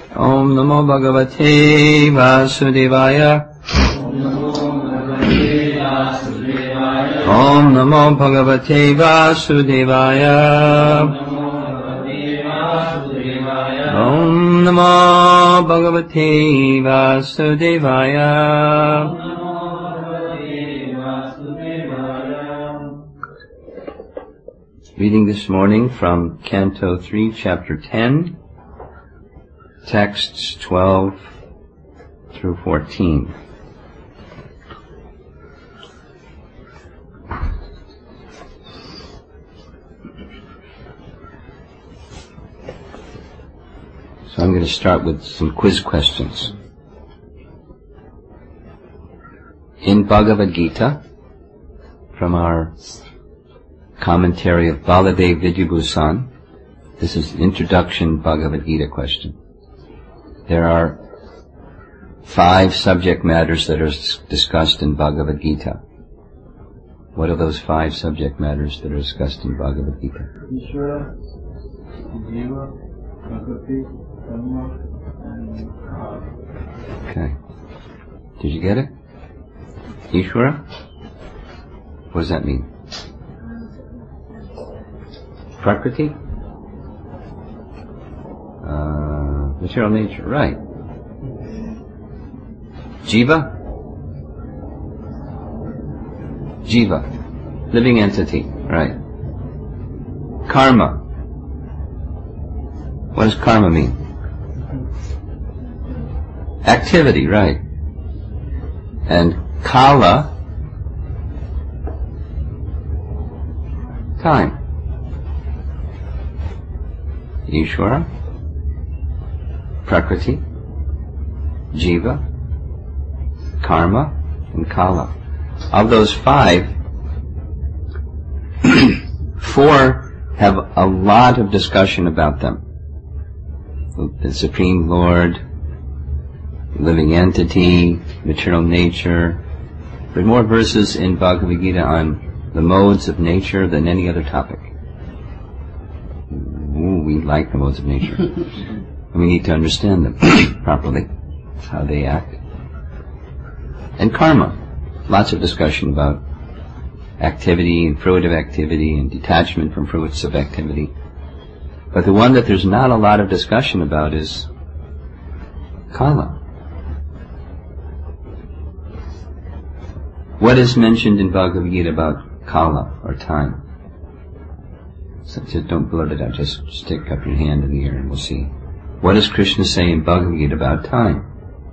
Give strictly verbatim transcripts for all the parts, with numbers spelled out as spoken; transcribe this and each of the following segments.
Om Namo Bhagavate Vasudevaya. Om Namo Bhagavate Vasudevaya. Om Namo Bhagavate Vasudevaya. Reading this morning from Canto three, Chapter ten, texts twelve through fourteen. So I'm going to start with some quiz questions. In Bhagavad Gita, from our commentary of Baladev Vidyabhusan, this is an introduction Bhagavad Gita question. There are five subject matters that are discussed in Bhagavad Gita. What are those five subject matters that are discussed in Bhagavad Gita? Ishvara, Jiva, Prakriti, Dhamma, and Kala. Okay. Did you get it? Ishvara? What does that mean? Prakriti? Uh, material nature, right. Jiva? Jiva. Living entity, right. Karma. What does karma mean? Activity, right. And Kala? Time. Ishvara, Prakriti, Jiva, Karma, and Kala. Of those five, four have a lot of discussion about them. The Supreme Lord, living entity, material nature. There are more verses in Bhagavad Gita on the modes of nature than any other topic. Ooh, we like the modes of nature. And we need to understand them properly, how they act. And karma. Lots of discussion about activity and fruit of activity and detachment from fruits of activity. But the one that there's not a lot of discussion about is Kala. What is mentioned in Bhagavad Gita about Kala, or time? So just don't blurt it out, just stick up your hand in the air and we'll see. What does Krishna say in Bhagavad Gita about time?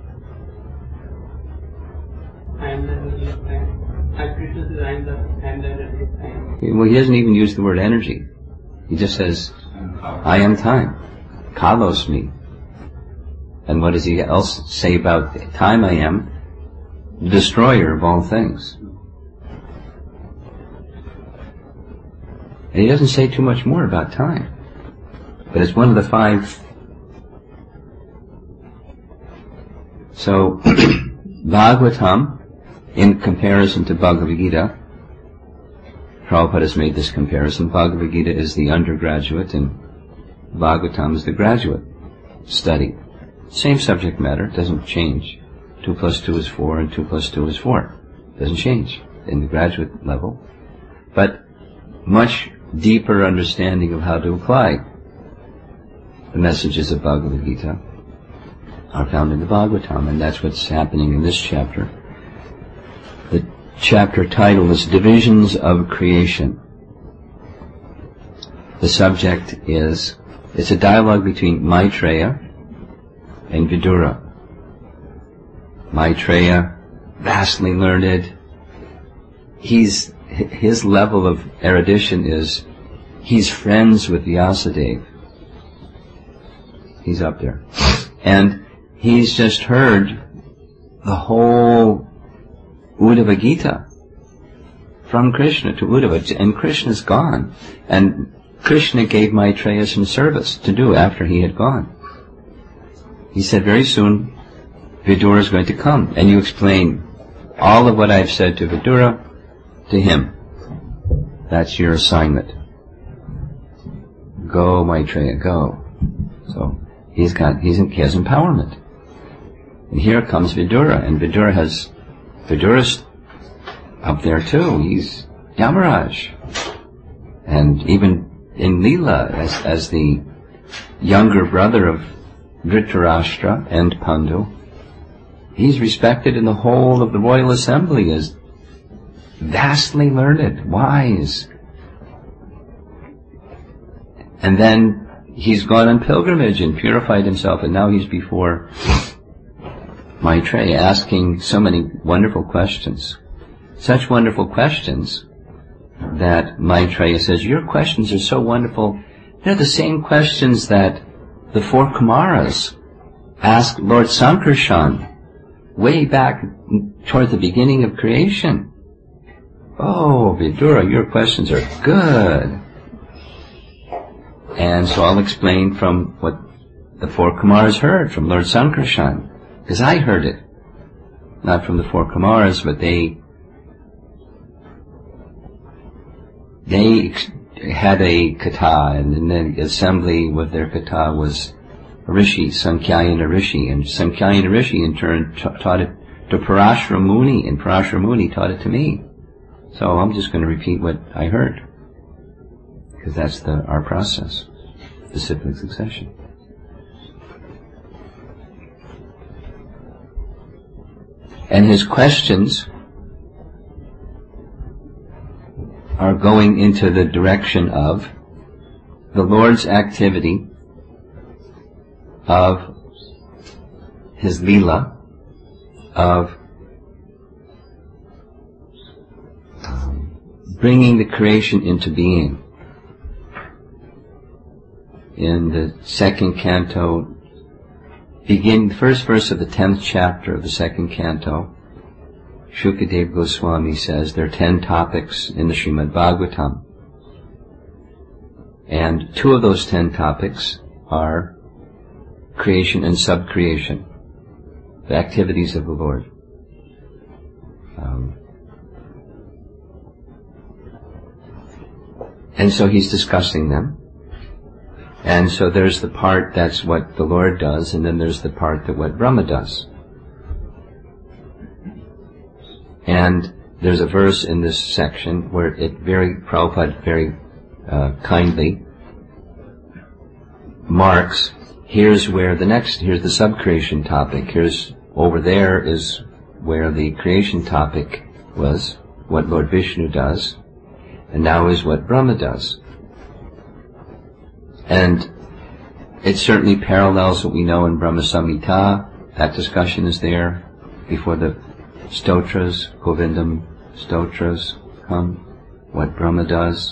I am the energy of time. As Krishna says, I am the energy of time. Well, he doesn't even use the word energy. He just says, I am time. Kalos me. And what does he else say about time? I am the destroyer of all things. And he doesn't say too much more about time. But it's one of the five. So, Bhagavatam, in comparison to Bhagavad Gita, Prabhupada has made this comparison. Bhagavad Gita is the undergraduate and Bhagavatam is the graduate study. Same subject matter, doesn't change. Two plus two is four and two plus two is four. Doesn't change in the graduate level. But much deeper understanding of how to apply the messages of Bhagavad Gita are found in the Bhagavatam, and that's what's happening in this chapter. The chapter title is Divisions of Creation. The subject is, it's a dialogue between Maitreya and Vidura. Maitreya, vastly learned. He's, his level of erudition is, he's friends with Vyasadeva. He's up there. And he's just heard the whole Uddhava Gita from Krishna to Uddhava, and Krishna's gone. And Krishna gave Maitreya some service to do after he had gone. He said, very soon, Vidura is going to come, and you explain all of what I've said to Vidura to him. That's your assignment. Go, Maitreya, go. So, He's got, he's, he has empowerment. And here comes Vidura, and Vidura has, Vidura's up there too. He's Yamaraj. And even in Leela, as, as the younger brother of Dhritarashtra and Pandu, he's respected in the whole of the royal assembly as vastly learned, wise. And then he's gone on pilgrimage and purified himself, and now he's before Maitreya asking so many wonderful questions. Such wonderful questions that Maitreya says, your questions are so wonderful, they're the same questions that the four Kumaras asked Lord Sankarshan way back toward the beginning of creation. Oh, Vidura, your questions are good. And so I'll explain from what the four Kumaras heard from Lord Sankarshan, because I heard it, not from the four Kumaras, but they they had a katha, and in the assembly with their katha was a rishi, Sankyayana Rishi, and Sankyayana Rishi in turn ta- taught it to Parashara Muni, and Parashara Muni taught it to me. So I'm just going to repeat what I heard, because that's the our process, disciplic succession. And his questions are going into the direction of the Lord's activity of his Leela, of um, bringing the creation into being. In the second canto, begin the first verse of the tenth chapter of the second canto, Shukadev Goswami says there are ten topics in the Srimad Bhagavatam. And two of those ten topics are creation and subcreation, the activities of the Lord. Um, and so he's discussing them. And so there's the part that's what the Lord does, and then there's the part that what Brahma does. And there's a verse in this section where it very, Prabhupada very uh, kindly marks, here's where the next, here's the subcreation topic, here's, over there is where the creation topic was, what Lord Vishnu does, and now is what Brahma does. And it certainly parallels what we know in Brahma Samhita. That discussion is there before the stotras, Govindam stotras come, what Brahma does.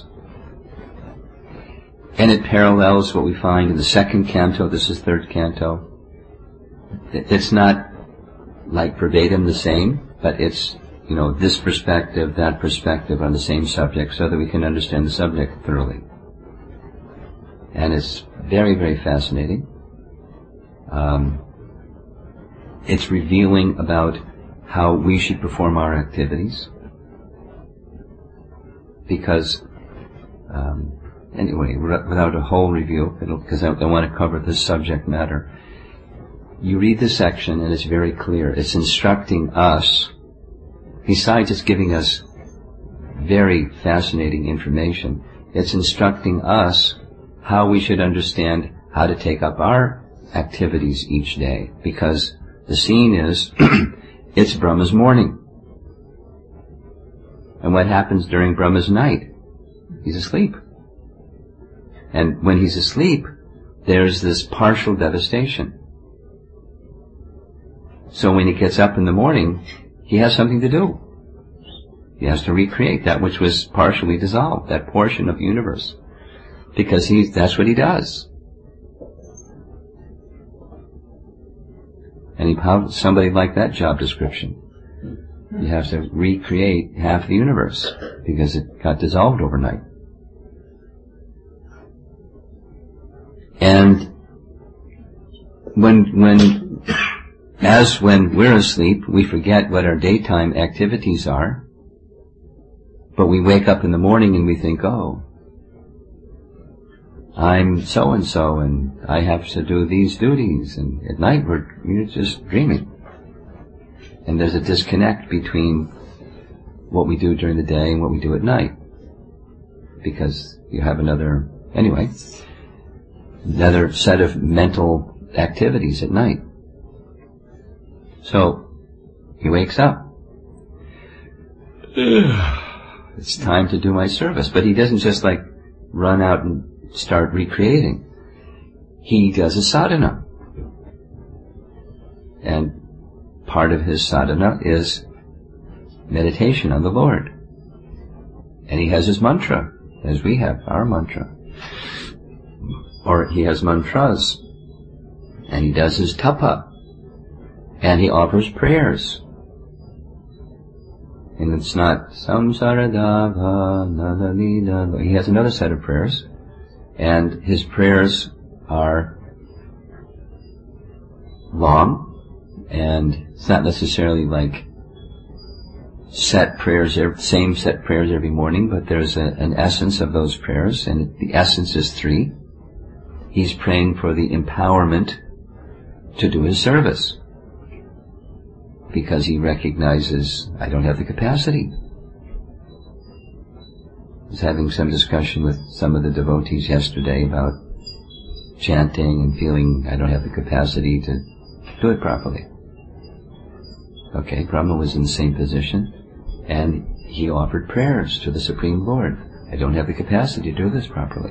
And it parallels what we find in the second canto. This is third canto. It's not like verbatim the same, but it's, you know, this perspective, that perspective on the same subject, so that we can understand the subject thoroughly. And it's very, very fascinating. Um, it's revealing about how we should perform our activities. Because, um, anyway, without a whole review, because I, I want to cover this subject matter, you read the section and it's very clear. It's instructing us, besides it's giving us very fascinating information, it's instructing us how we should understand how to take up our activities each day. Because the scene is, it's Brahma's morning. And what happens during Brahma's night? He's asleep. And when he's asleep, there's this partial devastation. So when he gets up in the morning, he has something to do. He has to recreate that which was partially dissolved, that portion of the universe. Because he's, that's what he does. And he, how somebody like that job description? You have to recreate half the universe because it got dissolved overnight. And when, when, as when we're asleep, we forget what our daytime activities are, but we wake up in the morning and we think, oh, I'm so-and-so, and I have to do these duties, and at night we're, you're just dreaming. And there's a disconnect between what we do during the day and what we do at night. Because you have another, anyway, another set of mental activities at night. So, he wakes up. It's time to do my service. But he doesn't just like run out and start recreating. He does a sadhana. And part of his sadhana is meditation on the Lord. And he has his mantra, as we have our mantra. Or he has mantras. And he does his tapa. And he offers prayers. And it's not samsaradava nadalida. He has another set of prayers. And his prayers are long. And it's not necessarily like set prayers, same set prayers every morning, but there's a, an essence of those prayers. And the essence is three. He's praying for the empowerment to do his service. Because he recognizes, I don't have the capacity. I was having some discussion with some of the devotees yesterday about chanting and feeling I don't have the capacity to do it properly. Okay, Brahma was in the same position, and he offered prayers to the Supreme Lord. I don't have the capacity to do this properly.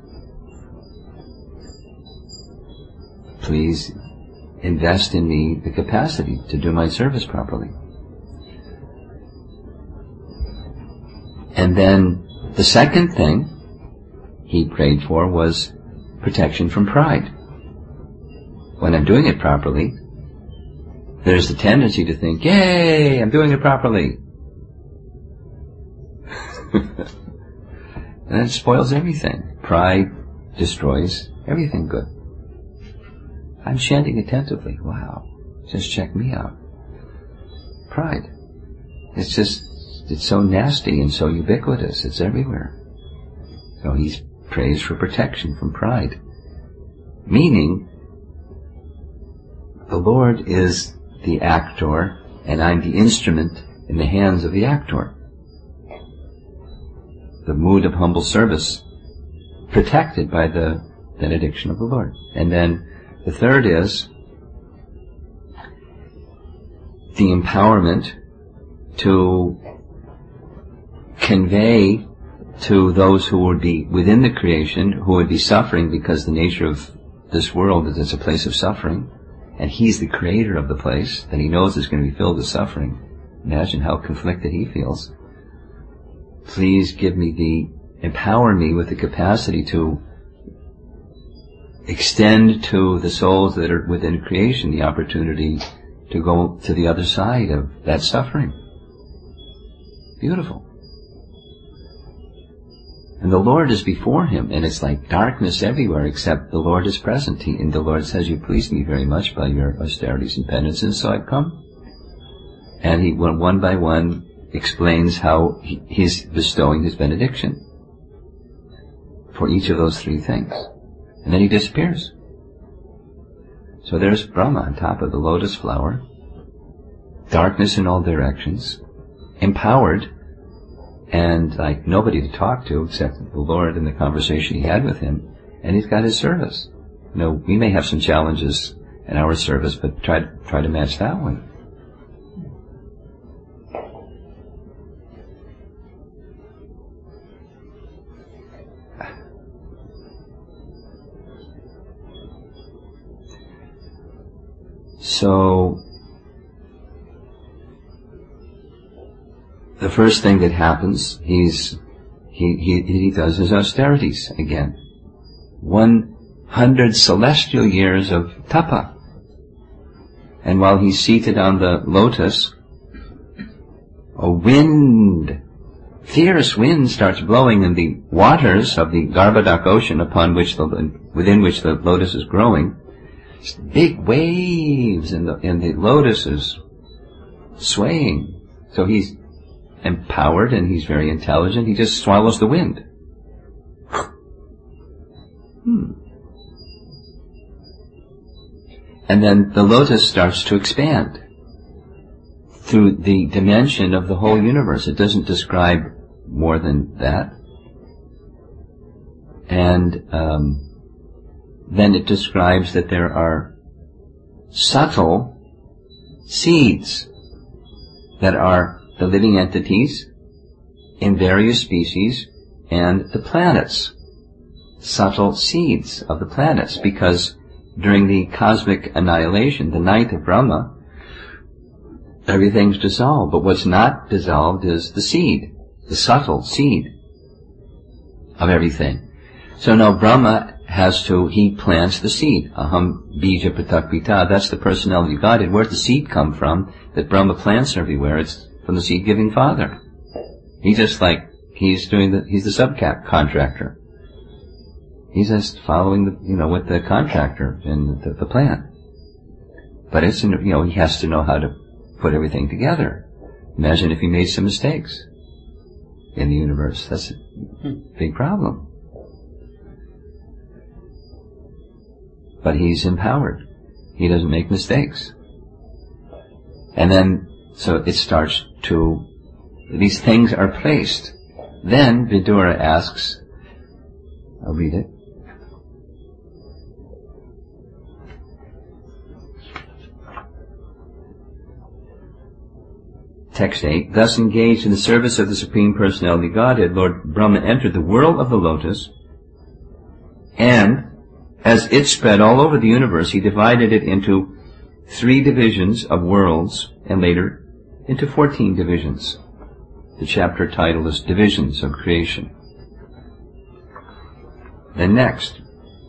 Please invest in me the capacity to do my service properly. And then the second thing he prayed for was protection from pride. When I'm doing it properly, there's the tendency to think, yay, I'm doing it properly. And it spoils everything. Pride destroys everything good. I'm chanting attentively. Wow. Just check me out. Pride. It's just, it's so nasty and so ubiquitous. It's everywhere. So he prays for protection from pride. Meaning, the Lord is the actor and I'm the instrument in the hands of the actor. The mood of humble service protected by the benediction of the Lord. And then the third is the empowerment to convey to those who would be within the creation, who would be suffering because the nature of this world is it's a place of suffering, and he's the creator of the place, that he knows is going to be filled with suffering. Imagine how conflicted he feels. Please give me the, empower me with the capacity to extend to the souls that are within creation the opportunity to go to the other side of that suffering. Beautiful. And the Lord is before him, and it's like darkness everywhere except the Lord is present. He, and the Lord says, you pleased me very much by your austerities and penances, so I've come. And he, one by one, explains how he, he's bestowing his benediction for each of those three things. And then he disappears. So there's Brahma on top of the lotus flower, darkness in all directions, empowered, and like nobody to talk to except the Lord and the conversation he had with him, and he's got his service. You know, we may have some challenges in our service, but try to, try to match that one. So, the first thing that happens, he's, he, he, he does his austerities again. One hundred celestial years of tapa. And while he's seated on the lotus, a wind, fierce wind starts blowing in the waters of the Garbhodak ocean upon which the, within which the lotus is growing. Big waves, and the, and the lotus is swaying. So he's empowered and he's very intelligent. He just swallows the wind. Hmm. And then the lotus starts to expand through the dimension of the whole universe. It doesn't describe more than that. And um, then it describes that there are subtle seeds that are the living entities in various species and the planets. Subtle seeds of the planets, because during the cosmic annihilation, the night of Brahma, everything's dissolved, but what's not dissolved is the seed, the subtle seed of everything. So now Brahma has to, he plants the seed. Aham bija patak pita, that's the personality of Godhead. Where's the seed come from that Brahma plants everywhere? It's from the seed-giving Father. He's just like, he's doing the, he's the subcontractor. He's just following the, you know, with the contractor and the, the plan. But it's, you know, he has to know how to put everything together. Imagine if he made some mistakes in the universe. That's a big problem. But he's empowered. He doesn't make mistakes. And then, so it starts to, these things are placed. Then Vidura asks, I'll read it. Text eight, thus engaged in the service of the Supreme Personality Godhead, Lord Brahma entered the world of the lotus, and as it spread all over the universe, he divided it into three divisions of worlds, and later into fourteen divisions. The chapter title is Divisions of Creation. Then next,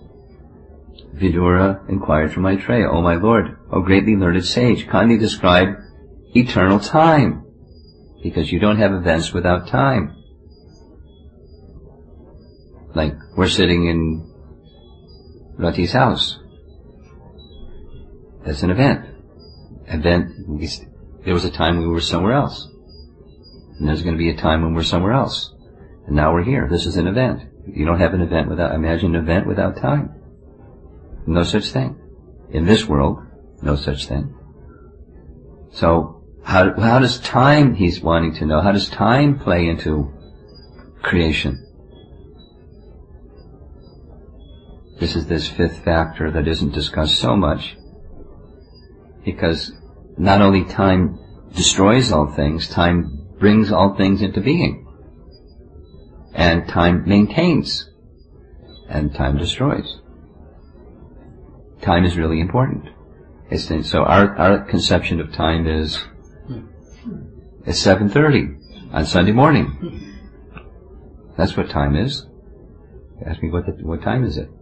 Vidura inquired from Maitreya, O my Lord, O greatly learned sage, kindly describe eternal time, because you don't have events without time. Like, we're sitting in Rati's house. That's an event. Event, there was a time we were somewhere else. And there's going to be a time when we're somewhere else. And now we're here. This is an event. You don't have an event without, imagine an event without time. No such thing. In this world, no such thing. So, how, how does time, he's wanting to know, how does time play into creation? This is this fifth factor that isn't discussed so much, because not only time destroys all things, time brings all things into being. And time maintains. And time destroys. Time is really important. It's, so our, our conception of time is, it's seven thirty on Sunday morning. That's what time is. Ask me what the, what time is it?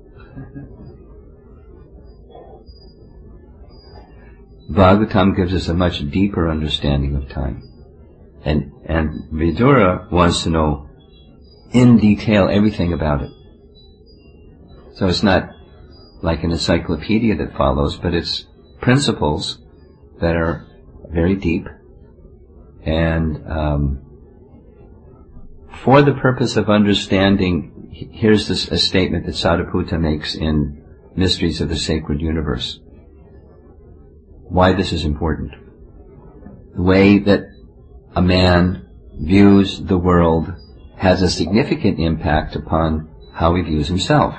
Bhagavatam gives us a much deeper understanding of time. And, and Vidura wants to know in detail everything about it. So it's not like an encyclopedia that follows, but it's principles that are very deep. And um, for the purpose of understanding, here's this, a statement that Sariputta makes in Mysteries of the Sacred Universe. Why this is important. The way that a man views the world has a significant impact upon how he views himself.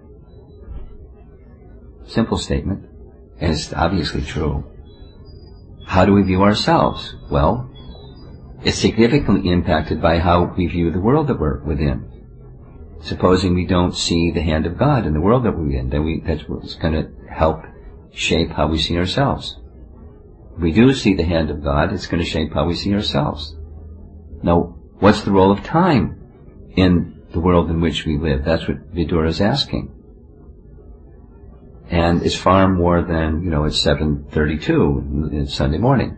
Simple statement, and it's obviously true. How do we view ourselves? Well, it's significantly impacted by how we view the world that we're within. Supposing we don't see the hand of God in the world that we're in, then we, that's what's going to help shape how we see ourselves. If we do see the hand of God, it's going to shape how we see ourselves. Now, what's the role of time in the world in which we live? That's what Vidura is asking. And it's far more than, you know, it's seven thirty-two, it's Sunday morning.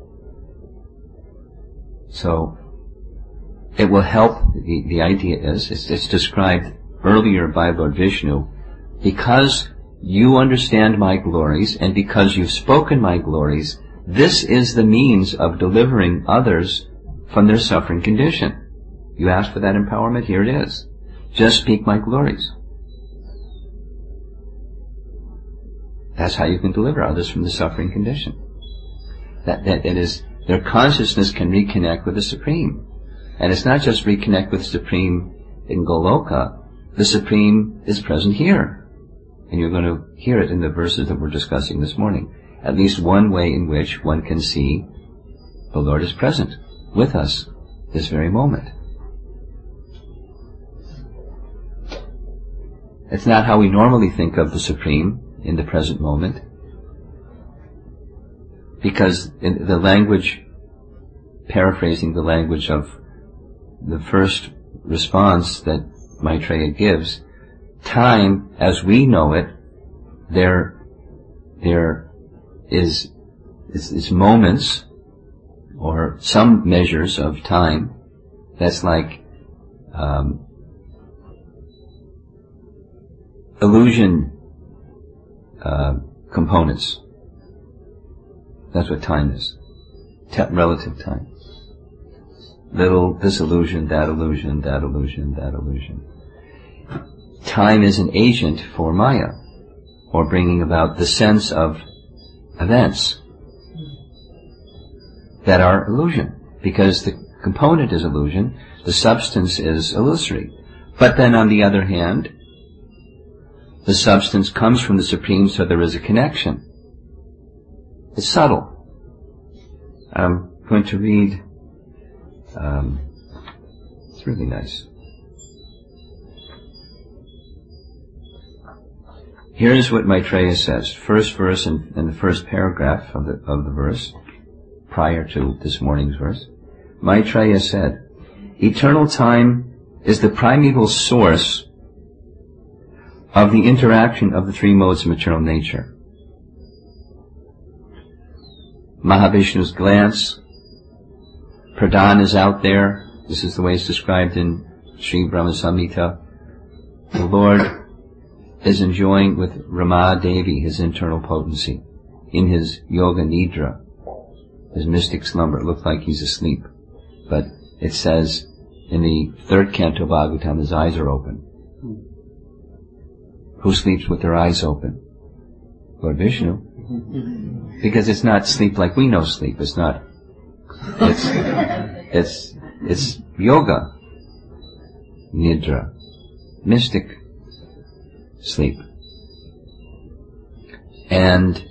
So, it will help, the, the idea is, it's, it's described earlier by Lord Vishnu, because you understand my glories, and because you've spoken my glories, this is the means of delivering others from their suffering condition. You asked for that empowerment, here it is. Just speak my glories. That's how you can deliver others from the suffering condition. That, that it is, their consciousness can reconnect with the Supreme. And it's not just reconnect with the Supreme in Goloka. The Supreme is present here. And you're going to hear it in the verses that we're discussing this morning. At least one way in which one can see the Lord is present with us this very moment. It's not how we normally think of the Supreme in the present moment, because in the language, paraphrasing the language of the first response that Maitreya gives, time as we know it, there, there is, is, is moments or some measures of time that's like um, illusion uh, components. That's what time is. Te- relative time. Little this illusion, that illusion, that illusion, that illusion. Time is an agent for Maya, or bringing about the sense of events that are illusion, because the component is illusion, the substance is illusory. But then on the other hand, the substance comes from the Supreme, so there is a connection. It's subtle. I'm going to read, um, it's really nice. Here's what Maitreya says, first verse and, and the first paragraph of the, of the verse, prior to this morning's verse. Maitreya said, eternal time is the primeval source of the interaction of the three modes of material nature. Mahavishnu's glance, Pradhan is out there. This is the way it's described in Sri Brahma Samhita. The Lord is enjoying with Rama Devi his internal potency in his yoga nidra, his mystic slumber. It looks like he's asleep, but it says in the third canto of Bhagavatam his eyes are open. Who sleeps with their eyes open? Lord Vishnu. Because it's not sleep like we know sleep. It's not. It's it's it's yoga nidra, mystic sleep. And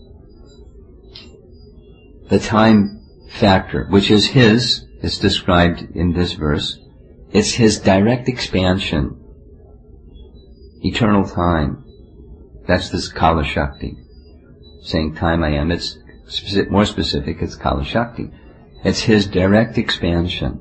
the time factor, which is his, is described in this verse. It's his direct expansion. Eternal time. That's this Kala Shakti. Saying time I am, it's specific, more specific, it's Kala Shakti. It's his direct expansion.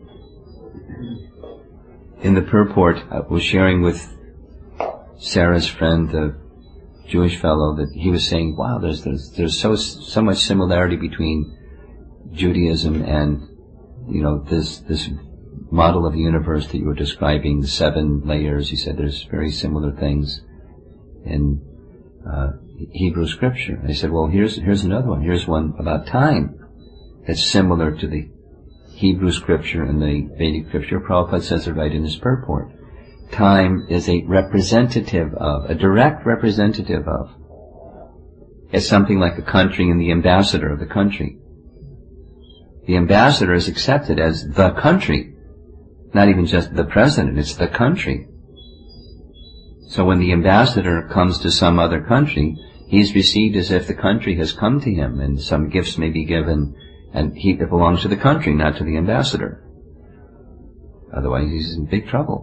In the purport, I was sharing with Sarah's friend, the Jewish fellow, that he was saying, wow, there's there's, there's so so much similarity between Judaism and, you know, this this model of the universe that you were describing, the seven layers. He said there's very similar things in uh, Hebrew scripture. And I said, well, here's here's another one. Here's one about time that's similar to the Hebrew scripture and the Vedic scripture. Prabhupada says it right in his purport. Time is a representative of, a direct representative of. It's something like a country and the ambassador of the country. The ambassador is accepted as the country, not even just the president, it's the country. So when the ambassador comes to some other country, he's received as if the country has come to him, and some gifts may be given, and he, it belongs to the country, not to the ambassador. Otherwise he's in big trouble.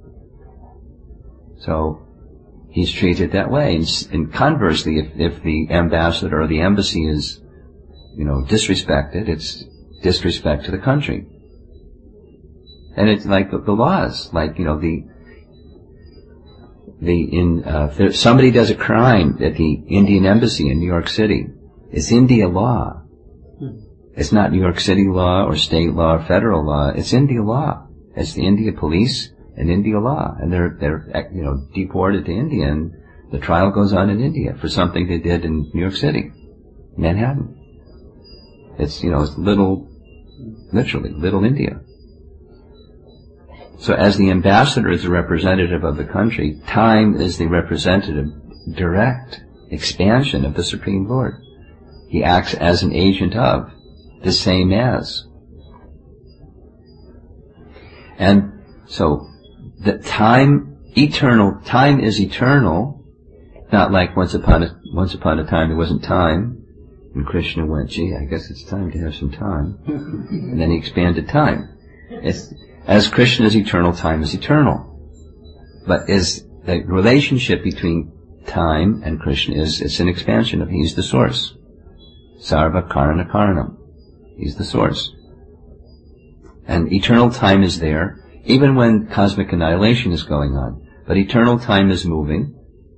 So he's treated that way. And, and conversely, if, if the ambassador or the embassy is, you know, disrespected, it's disrespect to the country. And it's like the, the laws, like, you know, the the in uh, if there, somebody does a crime at the Indian embassy in New York City, it's India law. It's not New York City law or state law or federal law. It's India law. It's the India police and India law, and they're they're you know deported to India, and the trial goes on in India for something they did in New York City, Manhattan. It's you know it's little, literally little India. So as the ambassador is the representative of the country, time is the representative, direct expansion of the Supreme Lord. He acts as an agent of, the same as. And so, the time, eternal, time is eternal, not like once upon a, once upon a time there wasn't time, and Krishna went, gee, I guess it's time to have some time. And then he expanded time. It's, as Krishna is eternal, time is eternal. But is the relationship between time and Krishna is, it's an expansion of, he's the source. Sarva Karana Karanam. He's the source. And eternal time is there, even when cosmic annihilation is going on. But eternal time is moving,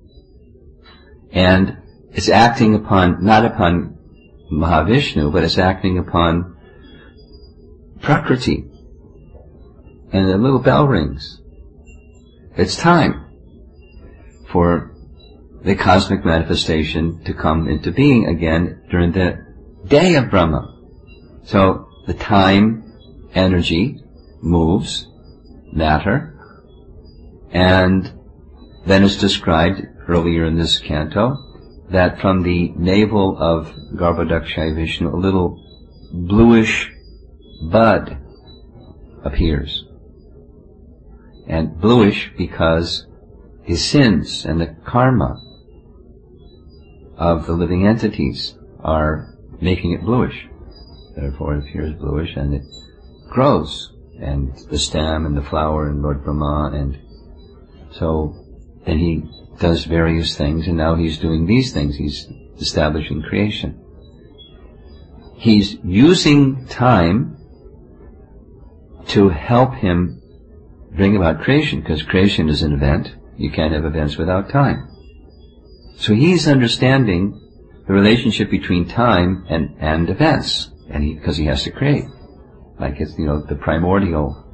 and it's acting upon, not upon Mahavishnu, but it's acting upon Prakriti. And the little bell rings. It's time for the cosmic manifestation to come into being again during the day of Brahma. So the time energy moves matter, and then it's described earlier in this canto that from the navel of Garbhodakshaya Vishnu a little bluish bud appears. And bluish because the sins and the karma of the living entities are making it bluish. Therefore it appears bluish, and it grows, and the stem and the flower and Lord Brahma, and so then he does various things, and now he's doing these things. He's establishing creation. He's using time to help him bring about creation, because creation is an event. You can't have events without time. So he's understanding the relationship between time and, and events, and he, because he has to create. Like it's, you know, the primordial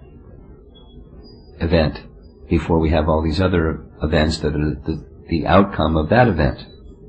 event before we have all these other events that are the, the outcome of that event.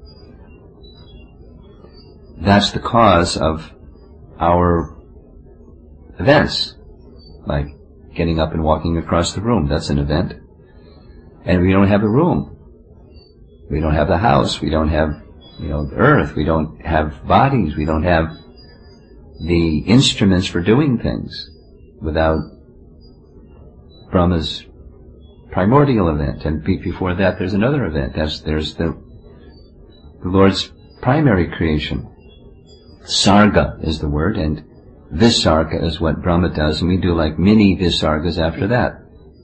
That's the cause of our events, like getting up and walking across the room. That's an event. And we don't have a room. We don't have the house. We don't have, you know, the earth. We don't have bodies. We don't have the instruments for doing things without Brahma's primordial event. And before that there's another event. That's, there's the, the Lord's primary creation. Sarga is the word, and Visarga is what Brahma does, and we do like mini Visargas after that.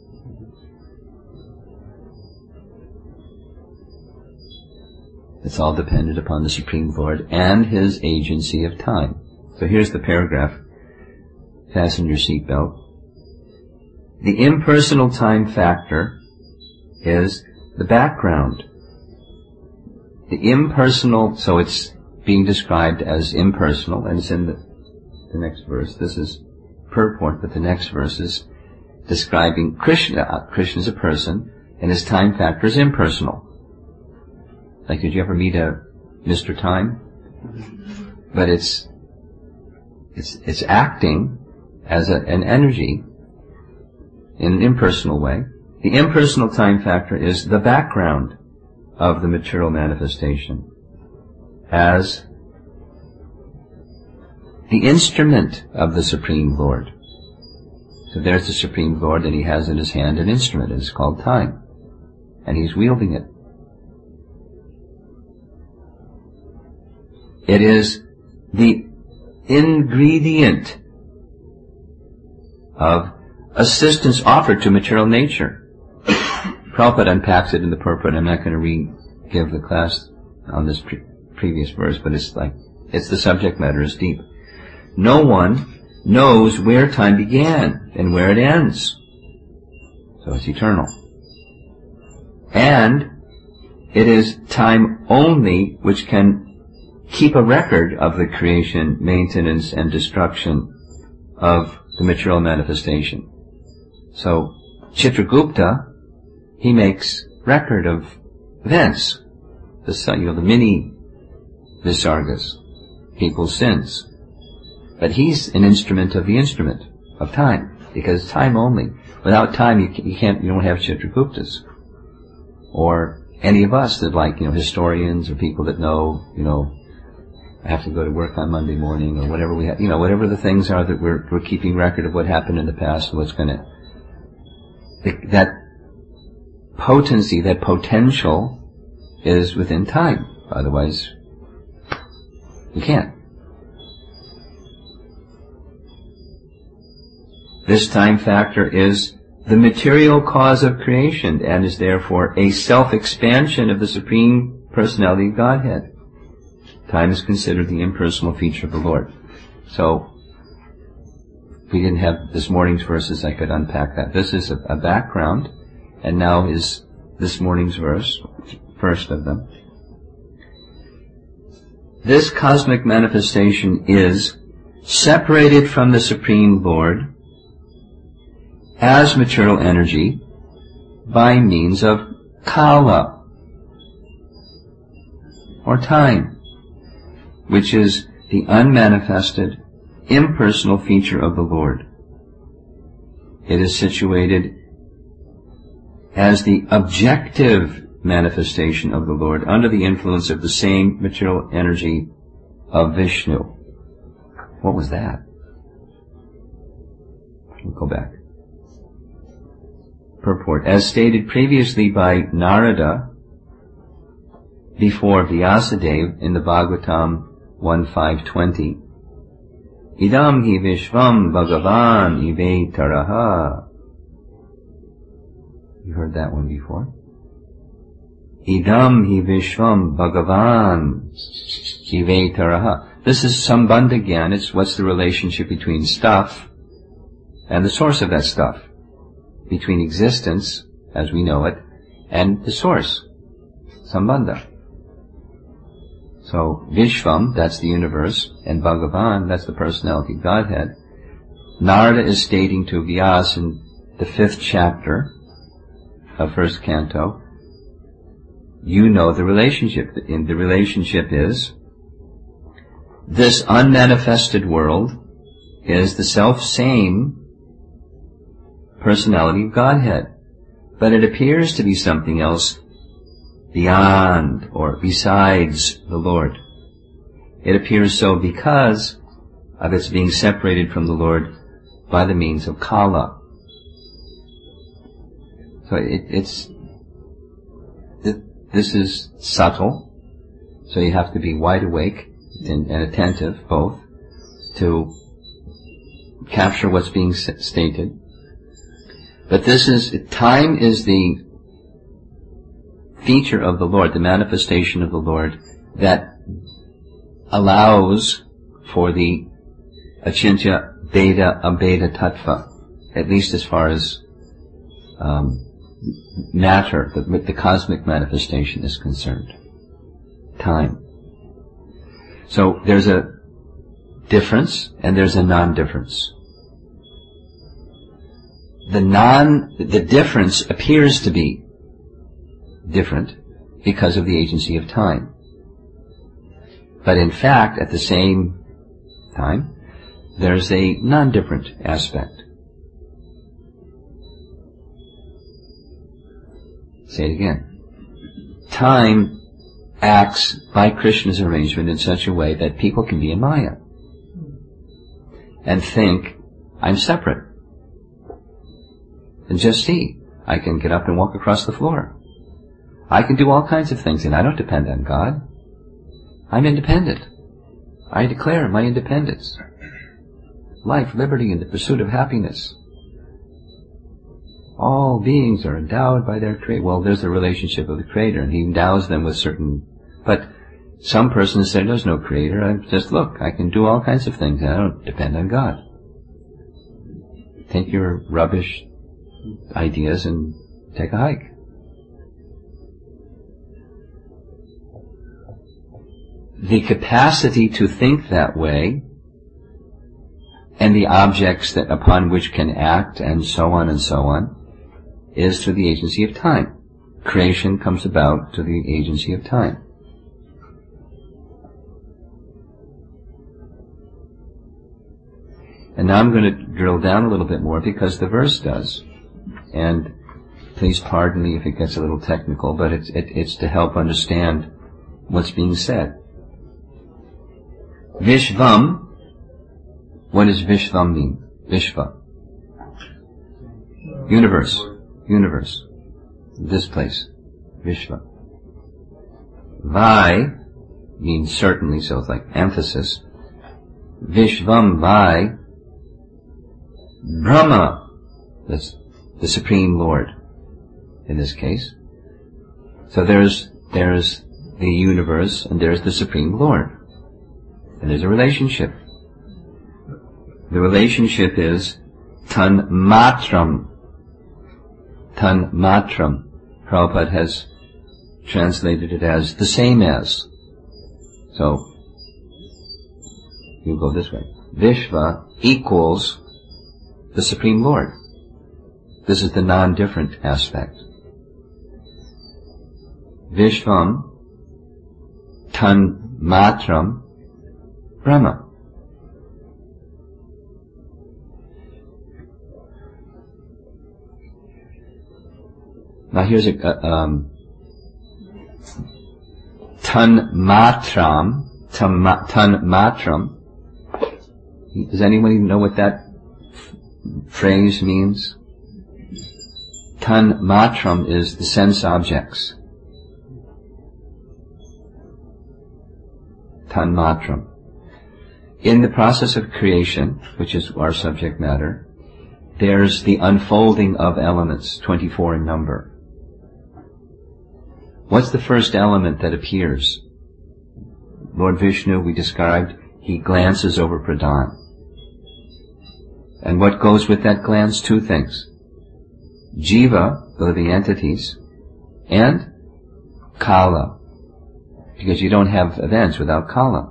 It's all dependent upon the Supreme Lord and His agency of time. So here's the paragraph. Fasten your seatbelt. The impersonal time factor is the background. The impersonal, so it's being described as impersonal, and it's in the, the next verse. This is purport, but the next verse is describing Krishna. Krishna is a person, and his time factor is impersonal. Like, did you ever meet a Mister Time? But it's it's it's acting as a, an energy in an impersonal way. The impersonal time factor is the background of the material manifestation as the instrument of the Supreme Lord. So there's the Supreme Lord, and he has in his hand an instrument. It's called time, and he's wielding it. It is the ingredient of assistance offered to material nature. Prabhupada unpacks it in the purport. I'm not going to re-give the class on this pre- previous verse, but it's like, it's the subject matter is deep. No one knows where time began and where it ends. So it's eternal. And it is time only which can keep a record of the creation, maintenance, and destruction of the material manifestation. So, Chitragupta, he makes record of events, the, you know, the mini Visargas, people's sins. But he's an instrument of the instrument of time, because time only. Without time, you, you can't, you don't have Chitraguptas, or any of us that like, you know, historians or people that know, you know, I have to go to work on Monday morning or whatever we have, you know, whatever the things are that we're, we're keeping record of what happened in the past and what's going to, that potency, that potential is within time. Otherwise, you can't. This time factor is the material cause of creation and is therefore a self-expansion of the Supreme Personality of Godhead. Time is considered the impersonal feature of the Lord. So, if we didn't have this morning's verses, I could unpack that. This is a, a background, and now is this morning's verse, first of them. This cosmic manifestation is separated from the Supreme Lord as material energy by means of kala, or time, which is the unmanifested, impersonal feature of the Lord. It is situated as the objective manifestation of the Lord under the influence of the same material energy of Vishnu. What was that? We'll go back. Purport. As stated previously by Narada before Vyasadeva in the Bhagavatam one five twenty, Idam hi Vishvam Bhagavan Ive Taraha. You heard that one before? Idam hi Vishvam Bhagavan Ive Taraha. This is Sambandha Gyan. It's what's the relationship between stuff and the source of that stuff. Between existence, as we know it, and the source. Sambandha. So, Vishvam, that's the universe, and Bhagavan, that's the personality of Godhead. Narada is stating to Vyasa in the fifth chapter of first canto, you know the relationship. And the relationship is, this unmanifested world is the self-same personality of Godhead, but it appears to be something else beyond or besides the Lord. It appears so because of its being separated from the Lord by the means of kala. So it, it's it, this is subtle, so you have to be wide awake and, and attentive both to capture what's being stated. But this is, time is the feature of the Lord, the manifestation of the Lord, that allows for the achintya beta abheda tattva, at least as far as um, matter, the, the cosmic manifestation is concerned. Time. So there's a difference and there's a non-difference. The non, the difference appears to be different because of the agency of time. But in fact, at the same time, there's a non-different aspect. Say it again. Time acts by Krishna's arrangement in such a way that people can be in Maya and think, I'm separate. And just see, I can get up and walk across the floor. I can do all kinds of things, and I don't depend on God. I'm independent. I declare my independence. Life, liberty, and the pursuit of happiness. All beings are endowed by their Creator. Well, there's the relationship of the Creator, and He endows them with certain... But some persons say, there's no Creator. I just, look, I can do all kinds of things, and I don't depend on God. Take your rubbish ideas and take a hike. The capacity to think that way and the objects that upon which can act and so on and so on is through the agency of time. Creation comes about to the agency of time. And now I'm going to drill down a little bit more because the verse does. And please pardon me if it gets a little technical, but it's, it, it's to help understand what's being said. Vishvam, what does Vishvam mean? Vishva. Universe. Universe. This place. Vishva. Vai means certainly, so it's like emphasis. Vishvam Vai, Brahma, that's the Supreme Lord in this case. So there's, there's the universe and there's the Supreme Lord. And there's a relationship. The relationship is tan matram. Tan matram. Prabhupada has translated it as the same as. So, you go this way. Vishva equals the Supreme Lord. This is the non-different aspect. Vishvam tan matram Brahma. Now here's a, uh, um, tan matram, tan, ma, tan matram. Does anyone know what that f- phrase means? Tan matram is the sense objects. Tan matram. In the process of creation, which is our subject matter, there's the unfolding of elements, twenty-four in number. What's the first element that appears? Lord Vishnu, we described, he glances over Pradhan. And what goes with that glance? Two things. Jiva, the living entities, and Kala. Because you don't have events without Kala.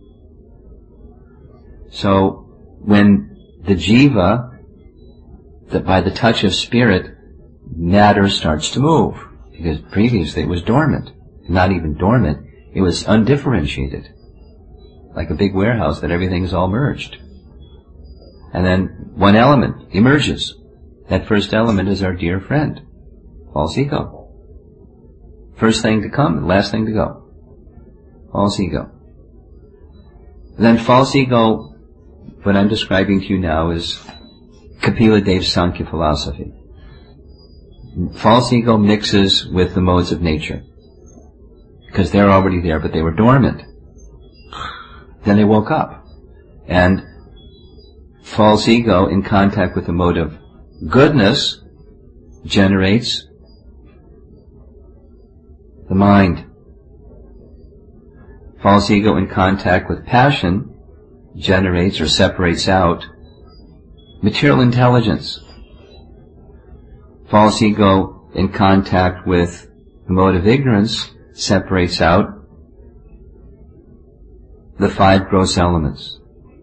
So, when the Jiva, that by the touch of spirit, matter starts to move. Because previously it was dormant. Not even dormant, it was undifferentiated. Like a big warehouse that everything is all merged. And then one element emerges. That first element is our dear friend, false ego. First thing to come, last thing to go. False ego. Then false ego, what I'm describing to you now is Kapila Dev's Sankhya philosophy. False ego mixes with the modes of nature. Because they're already there, but they were dormant. Then they woke up. And false ego in contact with the mode of goodness generates the mind. False ego in contact with passion generates or separates out material intelligence. False ego in contact with the mode of ignorance separates out the five gross elements.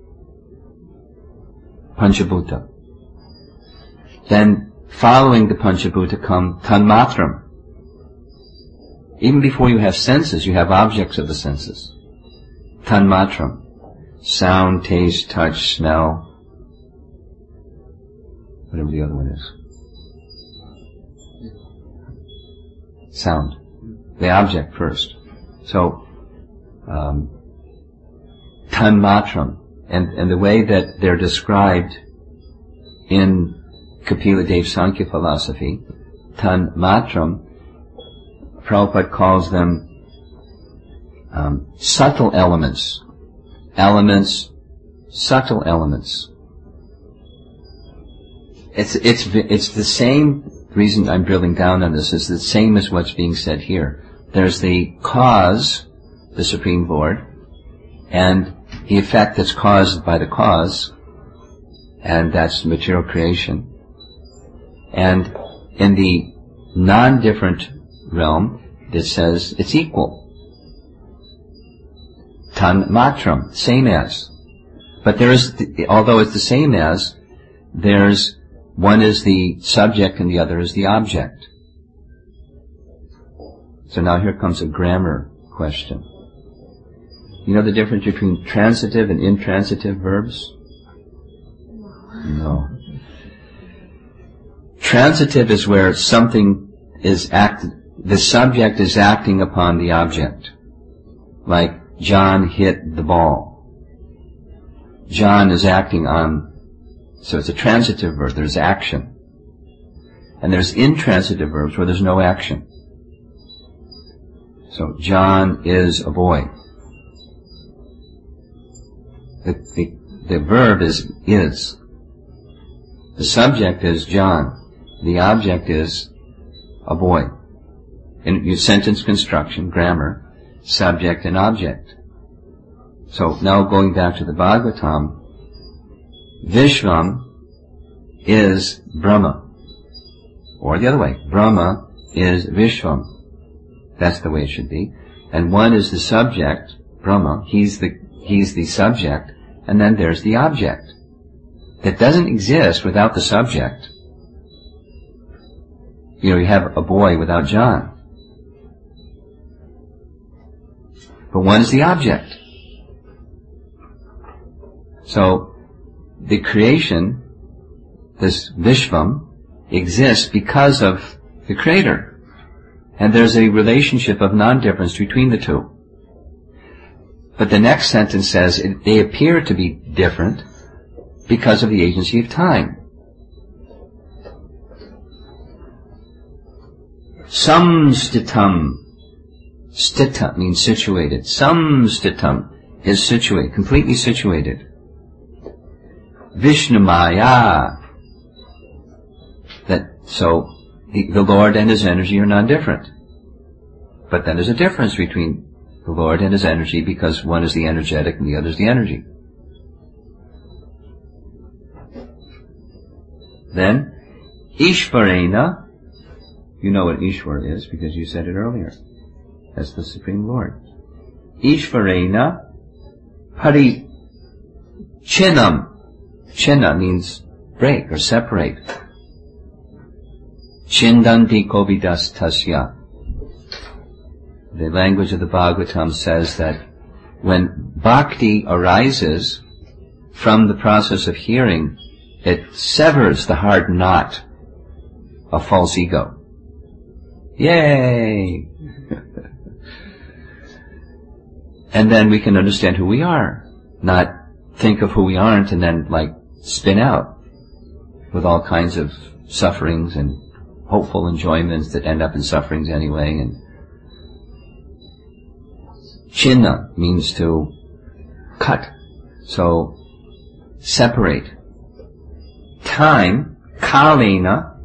Panchabhuta. Then, following the Panchabhuta come Tanmatram. Even before you have senses, you have objects of the senses. Tanmatram. Sound, taste, touch, smell. Whatever the other one is. Sound. The object first. So, um, Tanmatram. And, and the way that they're described in Kapila Dev's Sankhya philosophy, Tanmatram, Prabhupada calls them um, subtle elements. Elements, subtle elements. It's, it's, it's the same reason I'm drilling down on this, is the same as what's being said here. There's the cause, the Supreme Lord, and the effect that's caused by the cause, and that's material creation. And in the non-different realm, it says it's equal. Tan matram, same as. But there is, the, although it's the same as, there's, one is the subject and the other is the object. So now here comes a grammar question. You know the difference between transitive and intransitive verbs? No. Transitive is where something is act, the subject is acting upon the object. Like John hit the ball. John is acting on, so it's a transitive verb, there's action. And there's intransitive verbs where there's no action. So John is a boy. The, the, the verb is is. The subject is John. The object is a boy. In your sentence construction, grammar, subject and object. So now going back to the Bhagavatam, Vishvam is Brahma. Or the other way, Brahma is Vishvam. That's the way it should be. And one is the subject, Brahma, he's the, he's the subject, and then there's the object. That doesn't exist without the subject. You know, you have a boy without John. But one is the object. So, the creation, this Vishvam, exists because of the Creator. And there's a relationship of non-difference between the two. But the next sentence says it, they appear to be different because of the agency of time. Samstitam. Stita means situated. Samstitam is situated, completely situated. Vishnumaya. That, so, the, the Lord and His energy are non-different. But then there's a difference between the Lord and His energy because one is the energetic and the other is the energy. Then, Ishvarena, you know what Ishvar is because you said it earlier. That's the Supreme Lord. Ishvarena Hari Chinam. Chinna means break or separate. Chindanti kovidas tasya. The language of the Bhagavatam says that when bhakti arises from the process of hearing, it severs the hard knot of false ego. Yay! And then we can understand who we are, not think of who we aren't and then like spin out with all kinds of sufferings and hopeful enjoyments that end up in sufferings anyway. And Chinna means to cut, so separate. Time, Kalena,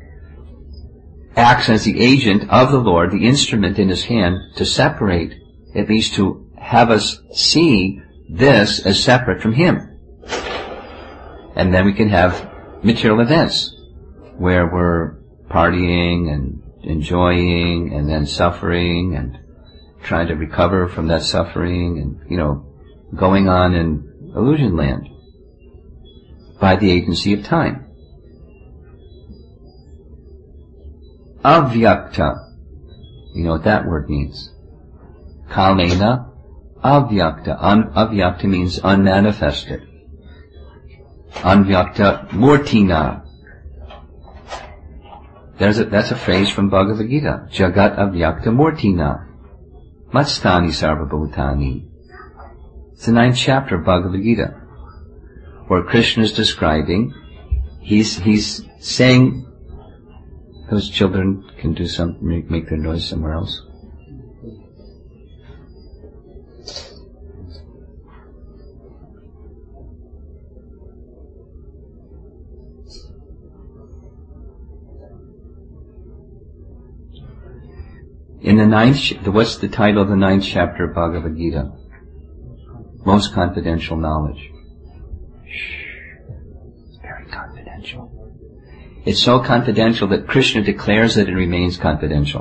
acts as the agent of the Lord, the instrument in His hand, to separate, at least to have us see this as separate from Him. And then we can have material events where we're partying and enjoying and then suffering and trying to recover from that suffering and, you know, going on in illusion land by the agency of time. Avyakta. You know what that word means. Kalena avyakta. Un- avyakta means unmanifested. Anvyakta murtina. There's a, that's a phrase from Bhagavad Gita. Jagat avyakta murtina. Matstani sarvabhutani. It's the ninth chapter of Bhagavad Gita, where Krishna is describing, he's, he's saying, those children can do some, make, make their noise somewhere else. In the ninth, what's the title of the ninth chapter of Bhagavad Gita? Most confidential knowledge. Shh. It's very confidential. It's so confidential that Krishna declares it and remains confidential.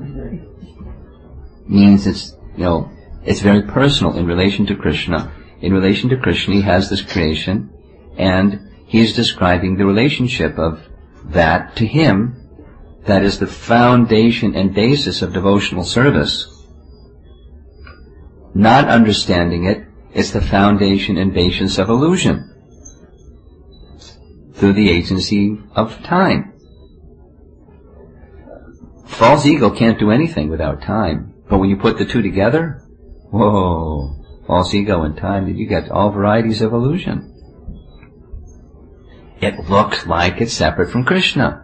Means it's, you know, it's very personal in relation to Krishna. In relation to Krishna, He has this creation, and He is describing the relationship of that to Him. That is the foundation and basis of devotional service. Not understanding it, it's the foundation and basis of illusion through the agency of time. false ego can't do anything without time. But when you put the two together, whoa, false ego and time, you get all varieties of illusion. It looks like it's separate from Krishna.